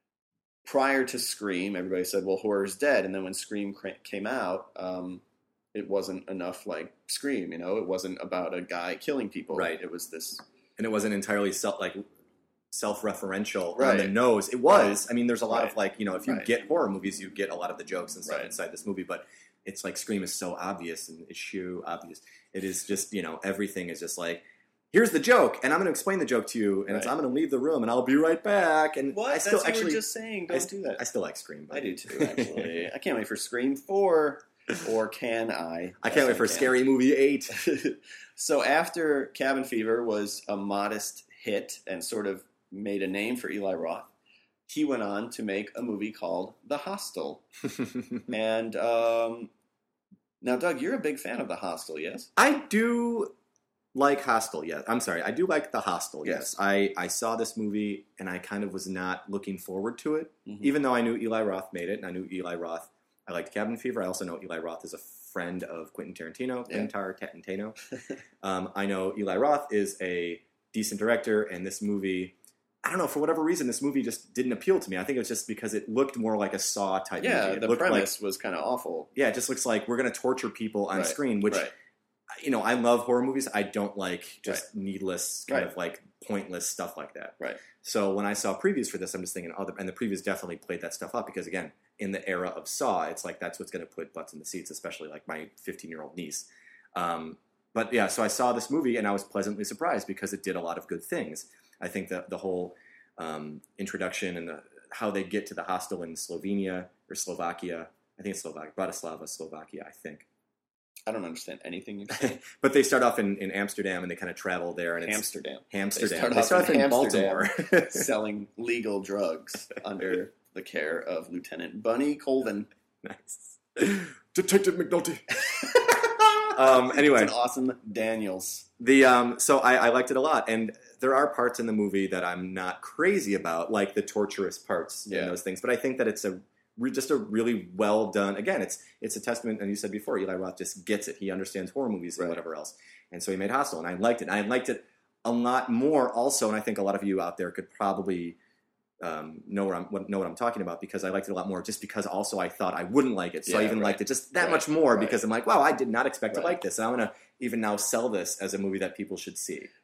prior to Scream, everybody said, well, horror's dead. And then when Scream came out, um, it wasn't enough like Scream, you know? It wasn't about a guy killing people. Right. It was this... And it wasn't entirely self, like self-referential right. on the nose. It was. Right. I mean, there's a lot right. of like, you know, if you right. get horror movies, you get a lot of the jokes and stuff right. inside this movie. But it's like Scream is so obvious and issue obvious. It is just, you know, everything is just like, here's the joke, and I'm going to explain the joke to you, and right. it's, I'm going to leave the room, and I'll be right back. And what? I still That's actually what you were just saying. Don't I, do that. I still like Scream. But. I do too, actually. I can't wait for Scream four, or can I? I can't wait for Scary Movie eight. So after Cabin Fever was a modest hit and sort of made a name for Eli Roth, he went on to make a movie called The Hostel. and um, now, Doug, you're a big fan of The Hostel, yes? I do like Hostel, yes. I'm sorry, I do like The Hostel, yes. yes. I, I saw this movie, and I kind of was not looking forward to it, mm-hmm. even though I knew Eli Roth made it, and I knew Eli Roth. I liked Cabin Fever. I also know Eli Roth is a friend of Quentin Tarantino, yeah. Quentin Tarantino. um, I know Eli Roth is a decent director, and this movie, I don't know, for whatever reason, this movie just didn't appeal to me. I think it was just because it looked more like a Saw type yeah, movie. It the looked premise like, was kind of awful. Yeah, it just looks like we're going to torture people on right. screen, which, right. you know, I love horror movies. I don't like just right. needless, kind right. of like pointless stuff like that. Right. So when I saw previews for this, I'm just thinking, oh, the, and the previews definitely played that stuff up because, again, in the era of Saw, it's like that's what's going to put butts in the seats, especially like my fifteen-year-old niece. Um, but yeah, so I saw this movie and I was pleasantly surprised because it did a lot of good things. I think that the whole um, introduction and the, how they get to the hostel in Slovenia or Slovakia, I think it's Slovakia, Bratislava, Slovakia, I think. I don't understand anything you're saying. But they start off in, in Amsterdam and they kind of travel there. And it's Amsterdam. Amsterdam. They start they off start off in in, Amsterdam. Baltimore. Selling legal drugs under the care of Lieutenant Bunny Colvin. Nice. Detective McNulty. um, anyway. It's an awesome Daniels. The um, So I, I liked it a lot. And there are parts in the movie that I'm not crazy about, like the torturous parts yeah. and those things. But I think that it's a just a really well done. Again, it's it's a testament, and you said before, Eli Roth just gets it. He understands horror movies and right. whatever else, and so he made Hostel, and I liked it. And I liked it a lot more, also, and I think a lot of you out there could probably um, know what I'm what, know what I'm talking about because I liked it a lot more. Just because also I thought I wouldn't like it, so yeah, I even right. liked it just that right. much more right. because I'm like, wow, I did not expect right. to like this, and I'm gonna even now sell this as a movie that people should see.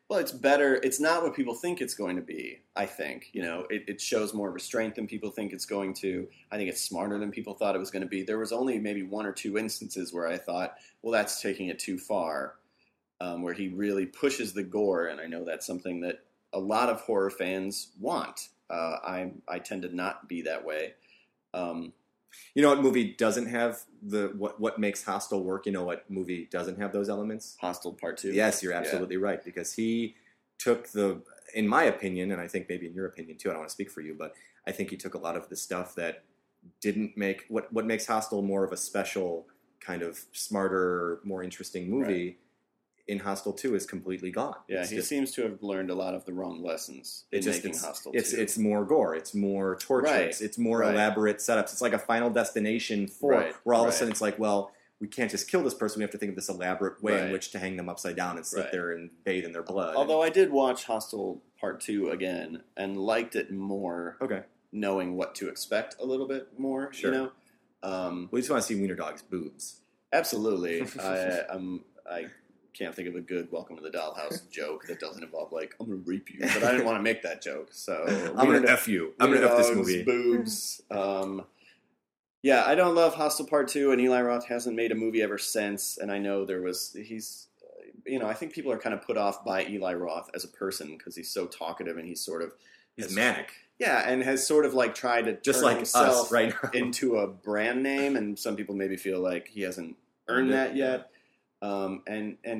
Well, it's better. It's not what people think it's going to be, I think. You know, it, it shows more restraint than people think it's going to. I think it's smarter than people thought it was going to be. There was only maybe one or two instances where I thought, well, that's taking it too far, um, where he really pushes the gore. And I know that's something that a lot of horror fans want. Uh, I I tend to not be that way. Um, You know what movie doesn't have the what what makes Hostel work? You know what movie doesn't have those elements? Hostel Part Two. Yes, you're absolutely yeah. right, because he took the, in my opinion, and I think maybe in your opinion too, I don't want to speak for you, but I think he took a lot of the stuff that didn't make, what, what makes Hostel more of a special kind of smarter, more interesting movie, right. in Hostel two is completely gone. Yeah, it's he just, seems to have learned a lot of the wrong lessons in just, making it's, Hostel it's, two. It's more gore, it's more torture, right. it's, it's more right. elaborate setups. It's like a Final Destination four, right. where all right. of a sudden it's like, well, we can't just kill this person. We have to think of this elaborate way right. in which to hang them upside down and sit right. there and bathe in their blood. Although I did watch Hostel Part two again and liked it more, okay. knowing what to expect a little bit more, sure. you know? Um, we just want to see Wiener Dog's boobs. Absolutely. I, I'm, I can't think of a good Welcome to the Dollhouse joke that doesn't involve, like, I'm going to rape you. But I didn't want to make that joke, so... I'm going to F you. I'm going to F this movie. Boobs. Um... Yeah, I don't love Hostel Part two, and Eli Roth hasn't made a movie ever since, and I know there was, he's, you know, I think people are kind of put off by Eli Roth as a person, because he's so talkative, and he's sort of... He's manic. Yeah, and has sort of, like, tried to Just turn like himself us right now. into a brand name, and some people maybe feel like he hasn't earned that yet, um, and, and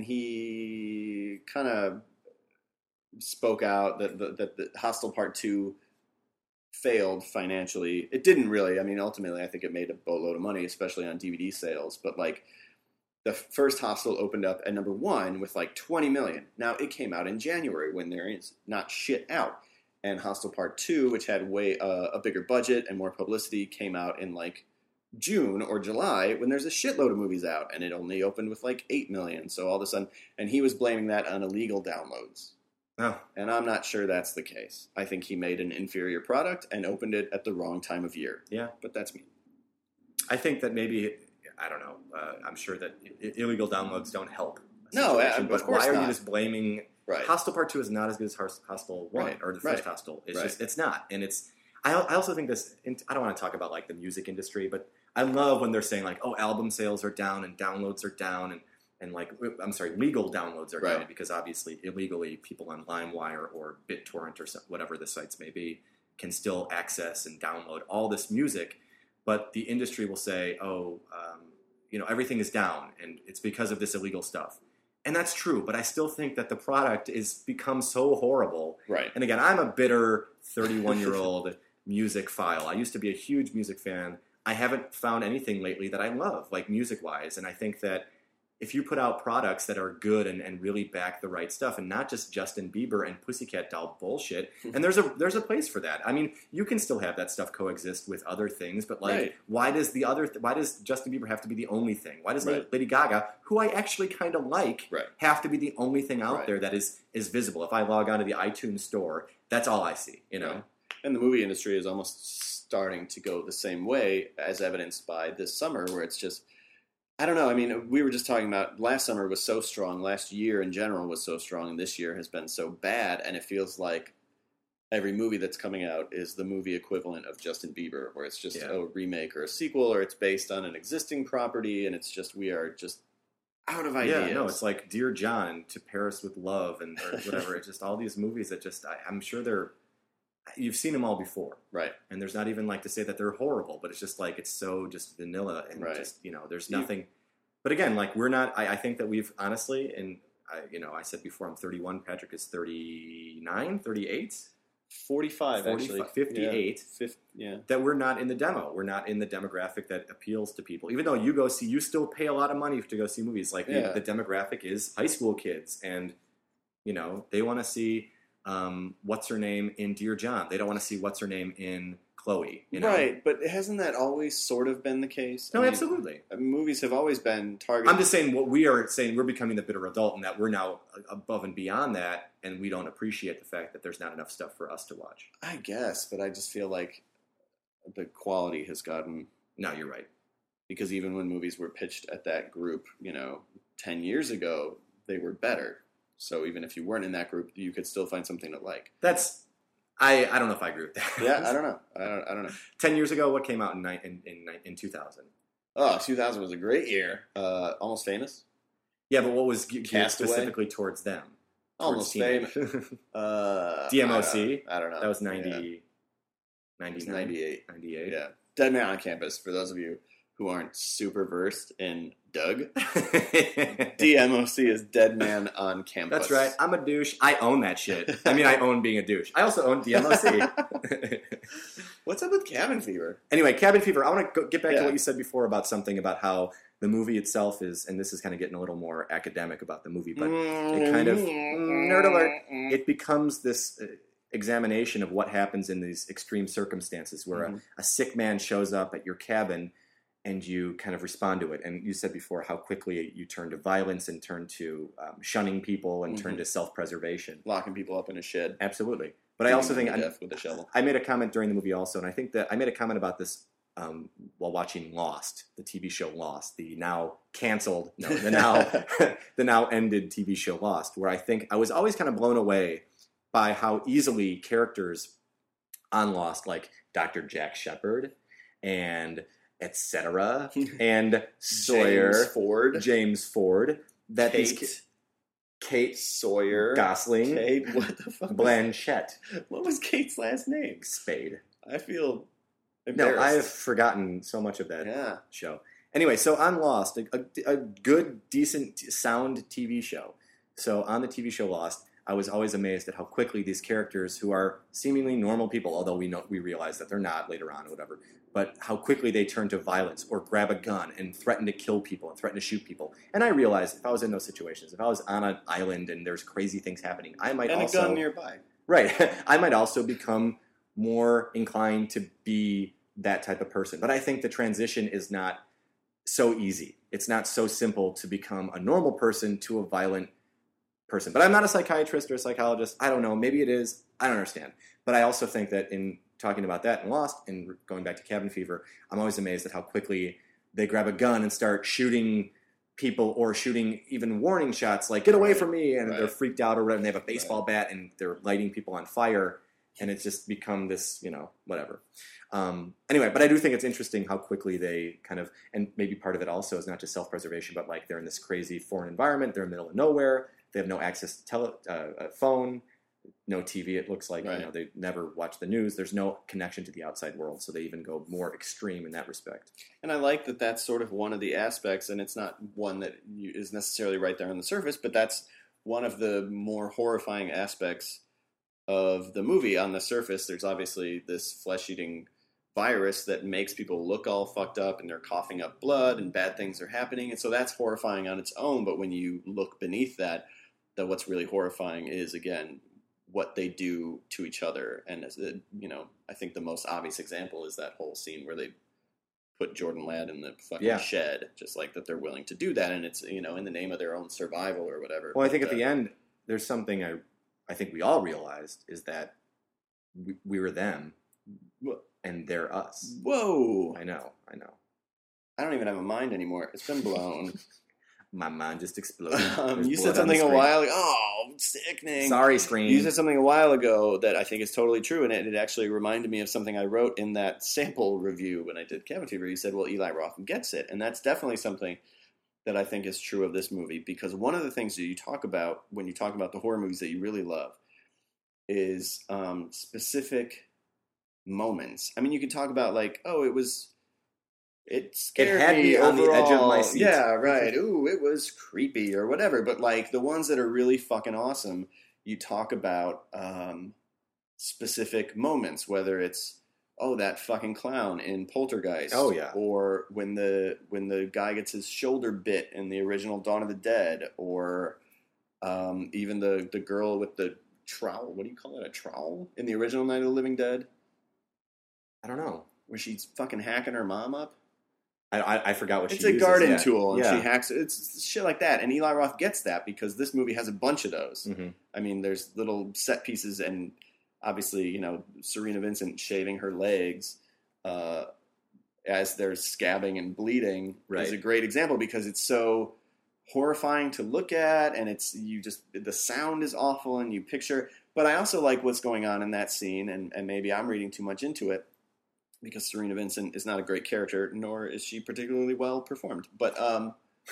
he kind of spoke out that the, that the Hostel Part two failed financially. It didn't really. I mean, ultimately, I think it made a boatload of money, especially on D V D sales. But like, the first Hostel opened up at number one with like twenty million. Now it came out in January when there is not shit out, and Hostel Part Two, which had way uh, a bigger budget and more publicity, came out in like June or July when there's a shitload of movies out, and it only opened with like eight million. So all of a sudden, and he was blaming that on illegal downloads. Oh. And I'm not sure that's the case. I think he made an inferior product and opened it at the wrong time of year. Yeah. But that's me. I think that maybe, I don't know, uh, I'm sure that I- illegal downloads don't help. No, uh, but of course why are not. you just blaming... Right. Hostel Part two is not as good as Hostel one, right. or the right. first Hostel. It's right. just, it's not. And it's, I, I also think this, I don't want to talk about like the music industry, but I love when they're saying like, oh, album sales are down and downloads are down and And like, I'm sorry, legal downloads are right. down because obviously illegally people on LimeWire or BitTorrent or whatever the sites may be can still access and download all this music. But the industry will say, oh, um, you know, everything is down and it's because of this illegal stuff. And that's true, but I still think that the product is become so horrible. Right. And again, I'm a bitter thirty-one-year-old music file. I used to be a huge music fan. I haven't found anything lately that I love, like music-wise. And I think that if you put out products that are good and, and really back the right stuff, and not just Justin Bieber and Pussycat Doll bullshit, and there's a there's a place for that. I mean, you can still have that stuff coexist with other things, but like, right. why does the other th- why does Justin Bieber have to be the only thing? Why does right. Lady Gaga, who I actually kind of like, right. have to be the only thing out right. there that is is visible? If I log onto the iTunes store, that's all I see. You know, right. And the movie industry is almost starting to go the same way, as evidenced by this summer, where it's just. I don't know. I mean, we were just talking about last summer was so strong. Last year in general was so strong. And this year has been so bad. And it feels like every movie that's coming out is the movie equivalent of Justin Bieber, where it's just yeah. a remake or a sequel, or it's based on an existing property. And it's just, we are just out of ideas. Yeah, no, it's like Dear John, To Paris with Love, and or whatever. It's just all these movies that just, I, I'm sure they're, you've seen them all before. Right. And there's not even like to say that they're horrible, but it's just like, it's so just vanilla and right. just, you know, there's nothing. You, but again, like we're not, I, I think that we've honestly, and I, you know, I said before I'm thirty-one, Patrick is thirty-nine, thirty-eight? forty-five, forty-five, actually. fifty-eight. Yeah. Fifth, yeah. That we're not in the demo. We're not in the demographic that appeals to people. Even though you go see, you still pay a lot of money to go see movies. Like yeah. the, the demographic is high school kids, and, you know, they want to see Um, what's her name in Dear John. They don't want to see what's her name in Chloe. You know? Right, but hasn't that always sort of been the case? No, I mean, absolutely. Movies have always been targeted. I'm just saying what we are saying, we're becoming the bitter adult, and that we're now above and beyond that, and we don't appreciate the fact that there's not enough stuff for us to watch. I guess, but I just feel like the quality has gotten... No, you're right. Because even when movies were pitched at that group, you know, ten years ago, they were better. So even if you weren't in that group, you could still find something to like. That's I, I don't know if I agree with that. Yeah, I don't know. I don't I don't know. Ten years ago, what came out in ni- in in, in two thousand? Oh, two thousand was a great year. Uh, Almost Famous. Yeah, but what was ge- geared Castaway? specifically towards them? Almost Towards Famous. Uh, D M O C? I don't, I don't know. That was Yeah. ninety, It's ninety-nine? ninety-eight. ninety-eight? Yeah. Dead Man on Campus, for those of you who aren't super versed in Doug. D M O C is Dead Man on Campus. That's right. I'm a douche. I own that shit. I mean, I own being a douche. I also own D M O C. What's up with Cabin Fever? Anyway, Cabin Fever. I want to get back Yeah. to what you said before about something about how the movie itself is, and this is kind of getting a little more academic about the movie, but it kind of, nerd alert, it becomes this uh, examination of what happens in these extreme circumstances where Mhm. a, a sick man shows up at your cabin and you kind of respond to it. And you said before how quickly you turn to violence and turn to um, shunning people and turn Mhm. to self-preservation. Locking people up in a shed. Absolutely. But I also think Beating I, them to death with a shovel. I made a comment during the movie also, and I think that I made a comment about this um, while watching Lost, the T V show Lost, the now canceled, no, the now the now ended T V show Lost, where I think I was always kind of blown away by how easily characters on Lost, like Doctor Jack Shepard and et cetera, and Sawyer, James Ford. James Ford, that Kate. these ki- Kate Sawyer. Gosling, Kate. What the fuck? Blanchett, What was Kate's last name? Spade. I feel No, embarrassed. I have forgotten so much of that Yeah. show. Anyway, so on Lost, a, a, a good, decent, sound T V show. So on the T V show Lost, I was always amazed at how quickly these characters, who are seemingly normal people, although we know we realize that they're not later on or whatever, but how quickly they turn to violence or grab a gun and threaten to kill people and threaten to shoot people. And I realized if I was in those situations, if I was on an island and there's crazy things happening, I might And also a gun nearby. right, I might also become more inclined to be that type of person. But I think the transition is not so easy. It's not so simple to become a normal person to a violent person. But I'm not a psychiatrist or a psychologist. I don't know. Maybe it is. I don't understand. But I also think that in talking about that in Lost and going back to Cabin Fever, I'm always amazed at how quickly they grab a gun and start shooting people or shooting even warning shots like, get away Right. from me. And Right. they're freaked out or whatever. And they have a baseball bat and they're lighting people on fire. And it's just become this, you know, whatever. Um, anyway, but I do think it's interesting how quickly they kind of, and maybe part of it also is not just self-preservation, but like they're in this crazy foreign environment. They're in the middle of nowhere. They have no access to tele, uh, a phone, no T V. It looks like, Right. you know, they never watch the news. There's no connection to the outside world. So they even go more extreme in that respect. And I like that that's sort of one of the aspects, and it's not one that you, is necessarily right there on the surface, but that's one of the more horrifying aspects of the movie. On the surface, there's obviously this flesh-eating virus that makes people look all fucked up, and they're coughing up blood, and bad things are happening, and so that's horrifying on its own. But when you look beneath that, that what's really horrifying is, again, what they do to each other. And as a, you know, I think the most obvious example is that whole scene where they put Jordan Ladd in the fucking Yeah. shed, just like that they're willing to do that, and it's, you know, in the name of their own survival or whatever. Well, I think But, at the uh, end, there's something I, I think we all realized is that we, we were them Wha- and they're us. Whoa! I know, I know. I don't even have a mind anymore. It's been blown. My mind just exploded. um, There's you blood said on the something a screen. while ago. Oh, sickening. Sorry, screen. You said something a while ago that I think is totally true, and it, it actually reminded me of something I wrote in that sample review when I did Cabin Fever. You said, well, Eli Roth gets it, and that's definitely something that I think is true of this movie, because one of the things that you talk about when you talk about the horror movies that you really love is um, specific moments. I mean, you can talk about, like, oh, it was... It scared had me on the overall. edge of my seat. Yeah, right. Ooh, it was creepy or whatever. But like the ones that are really fucking awesome, you talk about um, specific moments, whether it's oh that fucking clown in Poltergeist, Oh, yeah. or when the when the guy gets his shoulder bit in the original Dawn of the Dead, or um, even the the girl with the trowel. What do you call it? A trowel in the original Night of the Living Dead, I don't know. where she's fucking hacking her mom up. I, I, I forgot what It's she a uses. garden yeah. tool, and yeah. she hacks it. It's shit like that. And Eli Roth gets that because this movie has a bunch of those. Mm-hmm. I mean, there's little set pieces, and obviously, you know, Serena Vincent shaving her legs uh, as they're scabbing and bleeding Right. is a great example because it's so horrifying to look at, and it's you just the sound is awful, and you picture. But I also like what's going on in that scene, and, and maybe I'm reading too much into it because Serena Vincent is not a great character, nor is she particularly well performed. But um,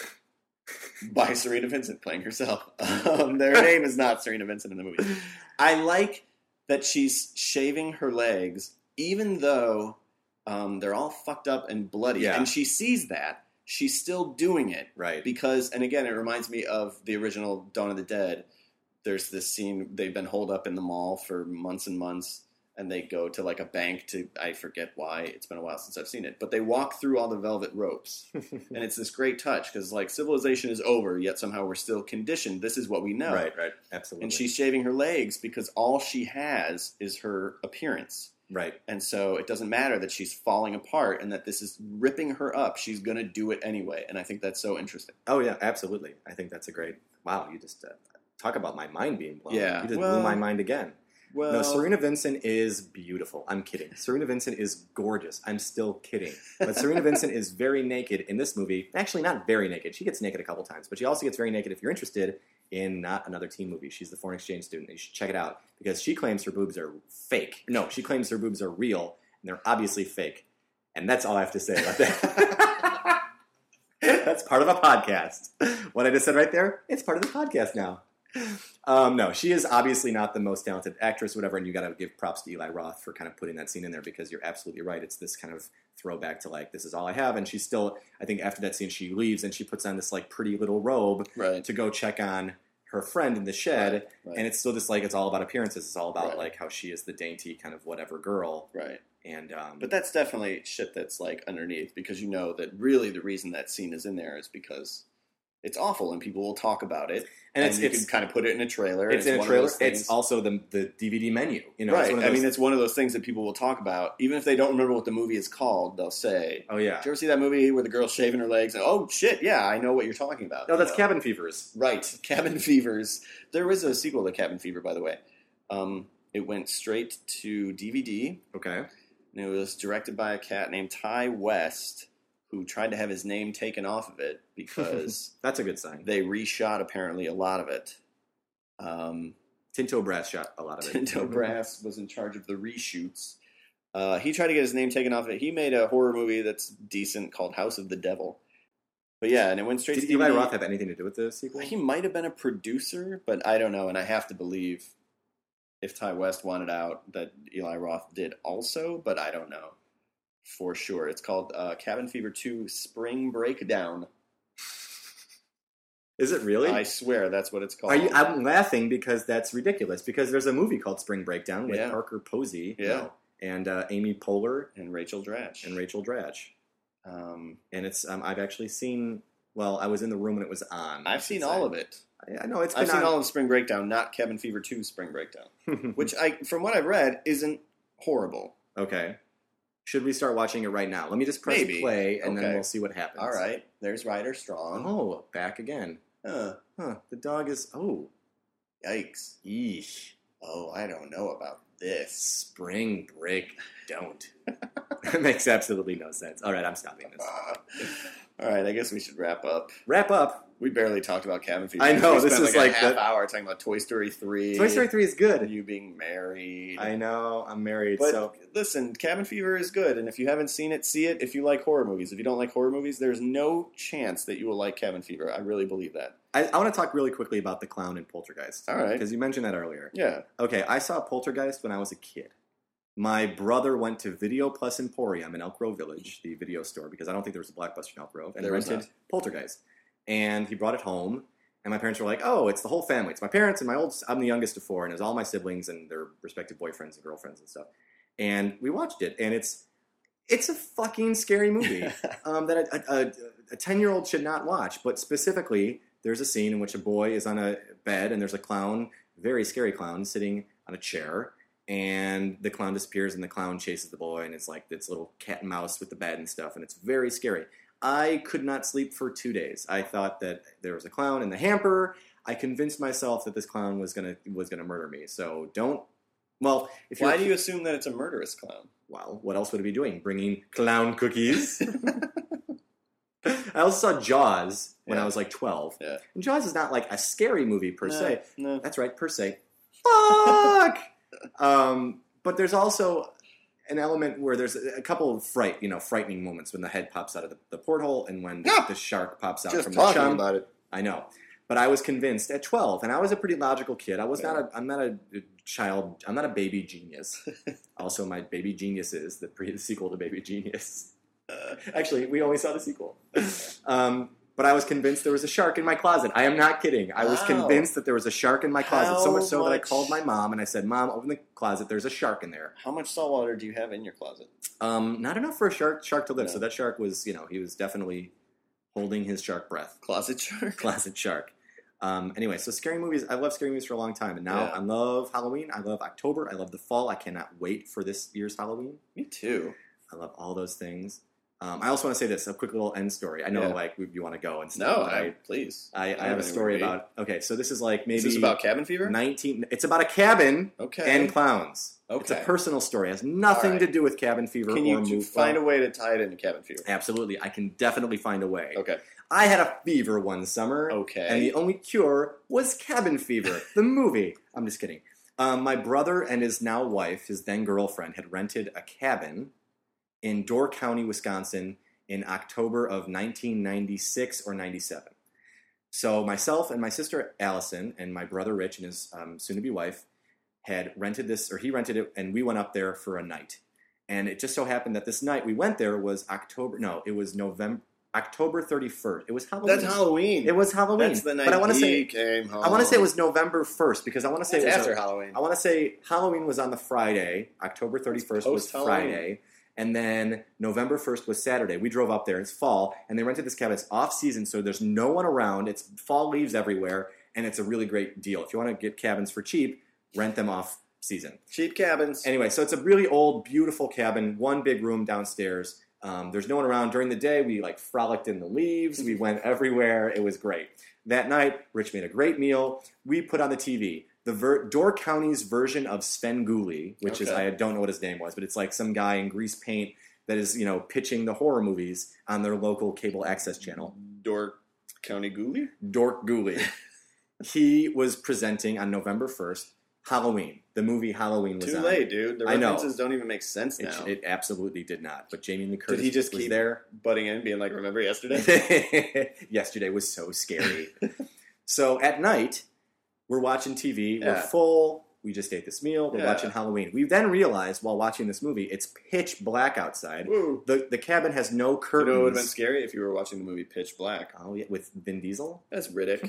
by Serena Vincent playing herself, um, their name is not Serena Vincent in the movie. I like that she's shaving her legs, even though um, they're all fucked up and bloody, Yeah. and she sees that. She's still doing it. Right. Because, and again, it reminds me of the original Dawn of the Dead. There's this scene, they've been holed up in the mall for months and months, and they go to like a bank to, I forget why, it's been a while since I've seen it, but they walk through all the velvet ropes. And it's this great touch, because like civilization is over, yet somehow we're still conditioned. This is what we know. Right, right. Absolutely. And she's shaving her legs because all she has is her appearance. Right. And so it doesn't matter that she's falling apart and that this is ripping her up. She's going to do it anyway. And I think that's so interesting. Oh, yeah, absolutely. I think that's a great... Wow, you just... Uh, talk about my mind being blown. Yeah. You just well, blew my mind again. Well, No, Serena Vincent is beautiful. I'm kidding. Serena Vincent is gorgeous. I'm still kidding. But Serena Vincent is very naked in this movie. Actually, not very naked. She gets naked a couple times. But she also gets very naked if you're interested in Not Another Teen Movie. She's the foreign exchange student. You should check it out. Because she claims her boobs are fake. No, she claims her boobs are real. And they're obviously fake. And that's all I have to say about that. That's part of a podcast. What I just said right there, it's part of the podcast now. Um, no, she is obviously not the most talented actress, whatever, and you got to give props to Eli Roth for kind of putting that scene in there because you're absolutely right. It's this kind of throwback to like, this is all I have, and she's still, I think after that scene, she leaves and she puts on this like pretty little robe right. to go check on her friend in the shed, Right, right. and it's still just like, it's all about appearances. It's all about Right. like how she is the dainty kind of whatever girl. Right. And um, But that's definitely shit that's like underneath because you know that really the reason that scene is in there is because it's awful and people will talk about it. And, And, it's, you it's can kind of put it in a trailer. it's and in a one of trailer. those things- It's also the the D V D menu. You know, right. It's one of I those, mean, it's one of those things that people will talk about. Even if they don't remember what the movie is called, they'll say, oh yeah. did you ever see that movie where the girl's shaving her legs? And, oh, shit, yeah, I know what you're talking about. No, that's You know? Cabin Fevers. Right. Cabin Fevers. There was a sequel to Cabin Fever, by the way. Um, it went straight to D V D. Okay. And it was directed by a cat named Ty West, who tried to have his name taken off of it because That's a good sign. they reshot apparently a lot of it. Um, Tinto Brass shot a lot of it. Tinto Brass was in charge of the reshoots. Uh, he tried to get his name taken off of it. He made a horror movie that's decent called House of the Devil. But yeah, and it went straight Did to D V D. Eli Roth have anything to do with the sequel? He might have been a producer, but I don't know. And I have to believe if Ty West wanted out that Eli Roth did also, but I don't know for sure. It's called uh, Cabin Fever two Spring Breakdown. Is it really? I swear that's what it's called. Are you? I'm laughing because that's ridiculous. Because there's a movie called Spring Breakdown with Yeah. Parker Posey, Yeah. no, and uh, Amy Poehler and Rachel Dratch. and Rachel Dratch, Um, and it's um, I've actually seen. Well, I was in the room when it was on. I've seen all of it. I, I know it's been I've seen on. all of Spring Breakdown, not Cabin Fever two Spring Breakdown, which I, from what I've read, isn't horrible. Okay. Should we start watching it right now? Let me just press Maybe. play, and then Okay. we'll see what happens. All right, there's Ryder Strong. Oh, back again. Huh. Huh. The dog is. Oh. Yikes. Yeesh. Oh, I don't know about this. Spring break. Don't. That makes absolutely no sense. All right, I'm stopping this. Uh, all right, I guess we should wrap up. Wrap up. We barely talked about Cabin Fever. I know, We this spent is like, like a half the- hour talking about Toy Story three. Toy Story three is good. You being married. I know. I'm married, But so listen, Cabin Fever is good, and if you haven't seen it, see it. If you like horror movies, if you don't like horror movies, there's no chance that you will like Cabin Fever. I really believe that. I, I want to talk really quickly about the clown in Poltergeist. All right. Because you mentioned that earlier. Yeah. Okay, I saw Poltergeist when I was a kid. My brother went to Video Plus Emporium in Elk Grove Village, the video store, because I don't think there was a Blockbuster in Elk Grove, and There was rented not. Poltergeist. And he brought it home, and my parents were like, oh, it's the whole family. It's my parents and my old, I'm the youngest of four, and it was all my siblings and their respective boyfriends and girlfriends and stuff. And we watched it, and it's it's a fucking scary movie um, that a, a, a ten-year-old should not watch. But specifically, there's a scene in which a boy is on a bed, and there's a clown, very scary clown, sitting on a chair, and the clown disappears, and the clown chases the boy, and it's like this little cat and mouse with the bed and stuff, and it's very scary. I could not sleep for two days. I thought that there was a clown in the hamper. I convinced myself that this clown was gonna was gonna murder me. So don't. Well, if you're Why do you assume that it's a murderous clown? well, what else would it be doing? Bringing clown cookies? I also saw Jaws when Yeah. I was like twelve. Yeah. And Jaws is not like a scary movie per No, se. no. That's right, per se. Fuck! um, but there's also an element where there's a, a couple of fright, you know, frightening moments when the head pops out of the, the porthole and when the, Yeah. the shark pops out Just from the talking chum. about it. I know. But I was convinced at twelve, and I was a pretty logical kid. I was Yeah. not a, I'm not a child, I'm not a baby genius. Also, my Baby Genius is the, pre, the sequel to Baby Genius. Actually, we only saw the sequel. Um, but I was convinced there was a shark in my closet. I am not kidding. I was Wow. convinced that there was a shark in my closet. so How much so that I much- called my mom and I said, Mom, open the closet. There's a shark in there. How much salt water do you have in your closet? Um, not enough for a shark shark to live. No. So that shark was, you know, he was definitely holding his shark breath. Closet shark? Classic shark. Um, anyway, so scary movies. I love scary movies for a long time, and now Yeah. I love Halloween. I love October. I love the fall. I cannot wait for this year's Halloween. Me too. I love all those things. Um, I also want to say this: a quick little end story. I know, Yeah. like you want to go and No, stuff. but I, please. I, I, I don't have a anywhere story to be. about. Okay, so this is like maybe Is this about cabin fever? nineteen. It's about a cabin Okay. and clowns. It's a Okay. personal story. It has nothing All right. to do with cabin fever Can or you move. find a way to tie it into cabin fever? Absolutely, I can definitely find a way. Okay. I had a fever one summer. Okay. And the only cure was Cabin Fever, the movie. I'm just kidding. Um, my brother and his now wife, his then girlfriend, had rented a cabin in Door County, Wisconsin in October of nineteen ninety-six or ninety-seven. So myself and my sister Allison and my brother Rich and his um, soon-to-be wife had rented this, or he rented it, and we went up there for a night. And it just so happened that this night we went there was October, no, it was November, October thirty-first. It was Halloween. That's Halloween. It was Halloween. That's the night but I want to he say came home. I want to say it was November first because I want to say That's it was after a- Halloween. I want to say Halloween was on the Friday. October thirty-first was post-Halloween. Friday. And then November first was Saturday. We drove up there. It's fall. And they rented this cabin. It's off season, so there's no one around. It's fall leaves everywhere. And it's a really great deal. If you want to get cabins for cheap, rent them off season. Cheap cabins. Anyway, so it's a really old, beautiful cabin. One big room downstairs. Um, there's no one around. During the day, we like frolicked in the leaves. We went everywhere. It was great. That night, Rich made a great meal. We put on the T V. The Ver- Door County's version of Svengoolie, which is, Okay. I don't know what his name was, but it's like some guy in grease paint that is, you know, pitching the horror movies on their local cable access channel. Door County Ghoulie? Dork Ghoulie. He was presenting on November first Halloween. The movie Halloween was Too on. late, dude. The I know. references don't even make sense It, now. it absolutely did not. But Jamie Lee Curtis Did he just was keep there. butting in, being like, remember yesterday? Yesterday was so scary. So at night, we're watching T V. We're Yeah. full. We just ate this meal. We're Yeah. watching Halloween. We then realized while watching this movie, it's pitch black outside. Woo. The the cabin has no You curtains. know what would have been scary if you were watching the movie Pitch Black? Oh yeah, with Vin Diesel. That's Riddick.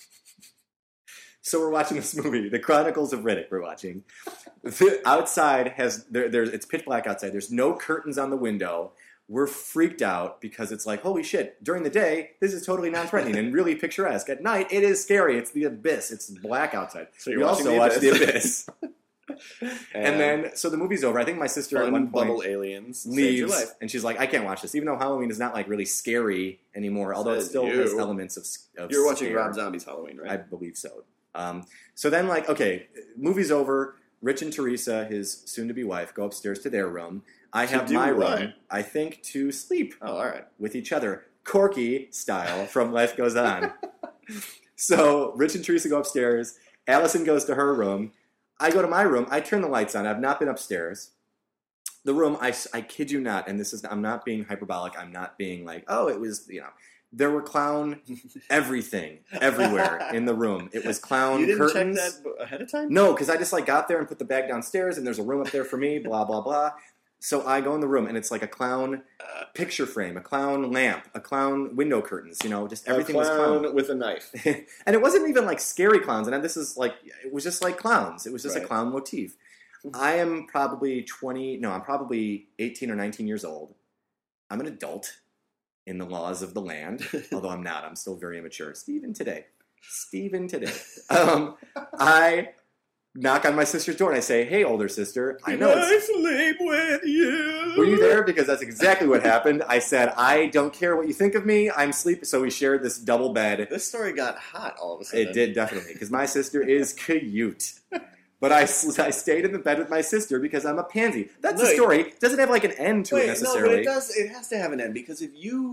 So we're watching this movie, The Chronicles of Riddick. We're watching. The outside has there, there's it's pitch black outside. There's no curtains on the window. We're freaked out because it's like, holy shit! During the day, this is totally non-threatening and really picturesque. At night, it is scary. It's the abyss. It's black outside. So you're we watching also The watched Abyss. The Abyss. and then, so the movie's over. I think my sister at Fun one point bubble aliens saved your leaves, life. and she's like, I can't watch this, even though Halloween is not like really scary anymore. Although it Says still you. has elements of. of You're watching scare. Rob Zombie's Halloween, right? I believe so. Um, so then, like, okay, movie's over. Rich and Teresa, his soon-to-be wife, go upstairs to their room. I To have do my what? room, I think, to sleep Oh, all right. with each other. Corky style from Life Goes On. So Rich and Teresa go upstairs. Allison goes to her room. I go to my room. I turn the lights on. I've not been upstairs. The room, I, I kid you not, and this is, I'm not being hyperbolic. I'm not being like, oh, it was, you know. There were clown everything everywhere in the room. It was clown You didn't curtains. check that b- ahead of time? No, because I just like got there and put the bag downstairs, and there's a room up there for me. Blah blah blah. So I go in the room, and it's like a clown Uh, picture frame, a clown lamp, a clown window curtains. You know, just everything a was clown clown. with a knife. And it wasn't even like scary clowns. And this is like it was just like clowns. It was just Right. a clown motif. I am probably twenty. No, I'm probably eighteen or nineteen years old. I'm an adult in the laws of the land, although I'm not. I'm still very immature. Stephen today. Stephen today. Um, I knock on my sister's door and I say, hey, older sister, I know it's... sleep with you. Were you there? Because that's exactly what happened. I said, I don't care what you think of me. I'm sleeping. So we shared this double bed. This story got hot all of a sudden. It did, definitely, because my sister is cute. But I, I stayed in the bed with my sister because I'm a pansy. That's the Look. story. It doesn't have like an end to Wait, it necessarily. no, but it does. It has to have an end because if you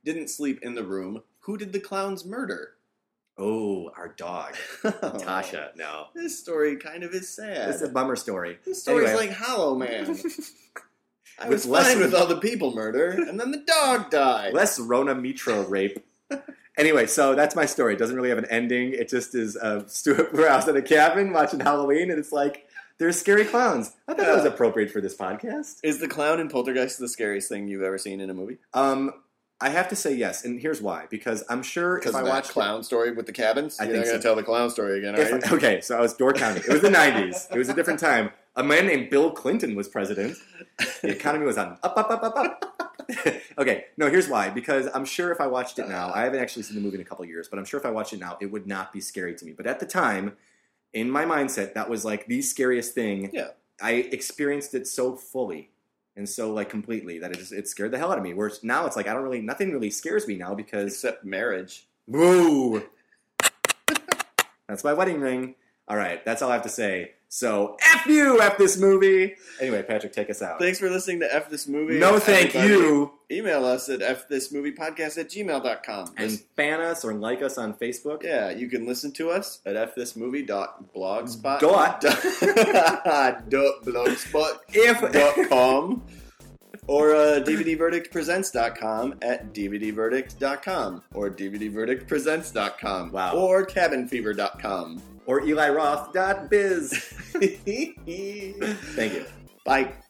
didn't sleep in the room, who did the clowns murder? Oh, our dog. Tasha, no. This story kind of is sad. It's a bummer story. This story's Anyway. like Hollow Man. I With was less- fine with all the people murder, and then the dog died. Less Rona Mitra rape. Anyway, so that's my story. It doesn't really have an ending. It just is uh, Stuart. We're out at a cabin watching Halloween, and it's like, there's scary clowns. I thought that was Yeah. appropriate for this podcast. Is the clown in Poltergeist the scariest thing you've ever seen in a movie? Um, I have to say yes, and here's why. Because I'm sure Because if I of that watched clown story with the cabins? I You're think not going to so. tell the clown story again, are If, you? okay, so I was door counting. It was the nineties. It was a different time. A man named Bill Clinton was president. The economy was on up, up, up, up, up. Okay, no, here's why. Because I'm sure if I watched it now, I haven't actually seen the movie in a couple of years, but I'm sure if I watched it now, it would not be scary to me. But at the time, in my mindset, that was like the scariest thing. Yeah. I experienced it so fully and so like completely that it just it scared the hell out of me. Whereas now it's like I don't really nothing really scares me now because Except marriage. woo. That's my wedding ring. All right, that's all I have to say. So, F you, F this movie. Anyway, Patrick, take us out. Thanks for listening to F This Movie. No, thank Everybody, you. Email us at fthismoviepodcast at gmail dot com. And fan us or like us on Facebook. Yeah, you can listen to us at fthismovie.blogspot Dot. dot blogspot If dot com or uh, D V D verdict presents dot com at D V D verdict dot com or D V D verdict presents dot com Wow. or cabin fever dot com. or Eli Roth dot biz. Thank you. Bye.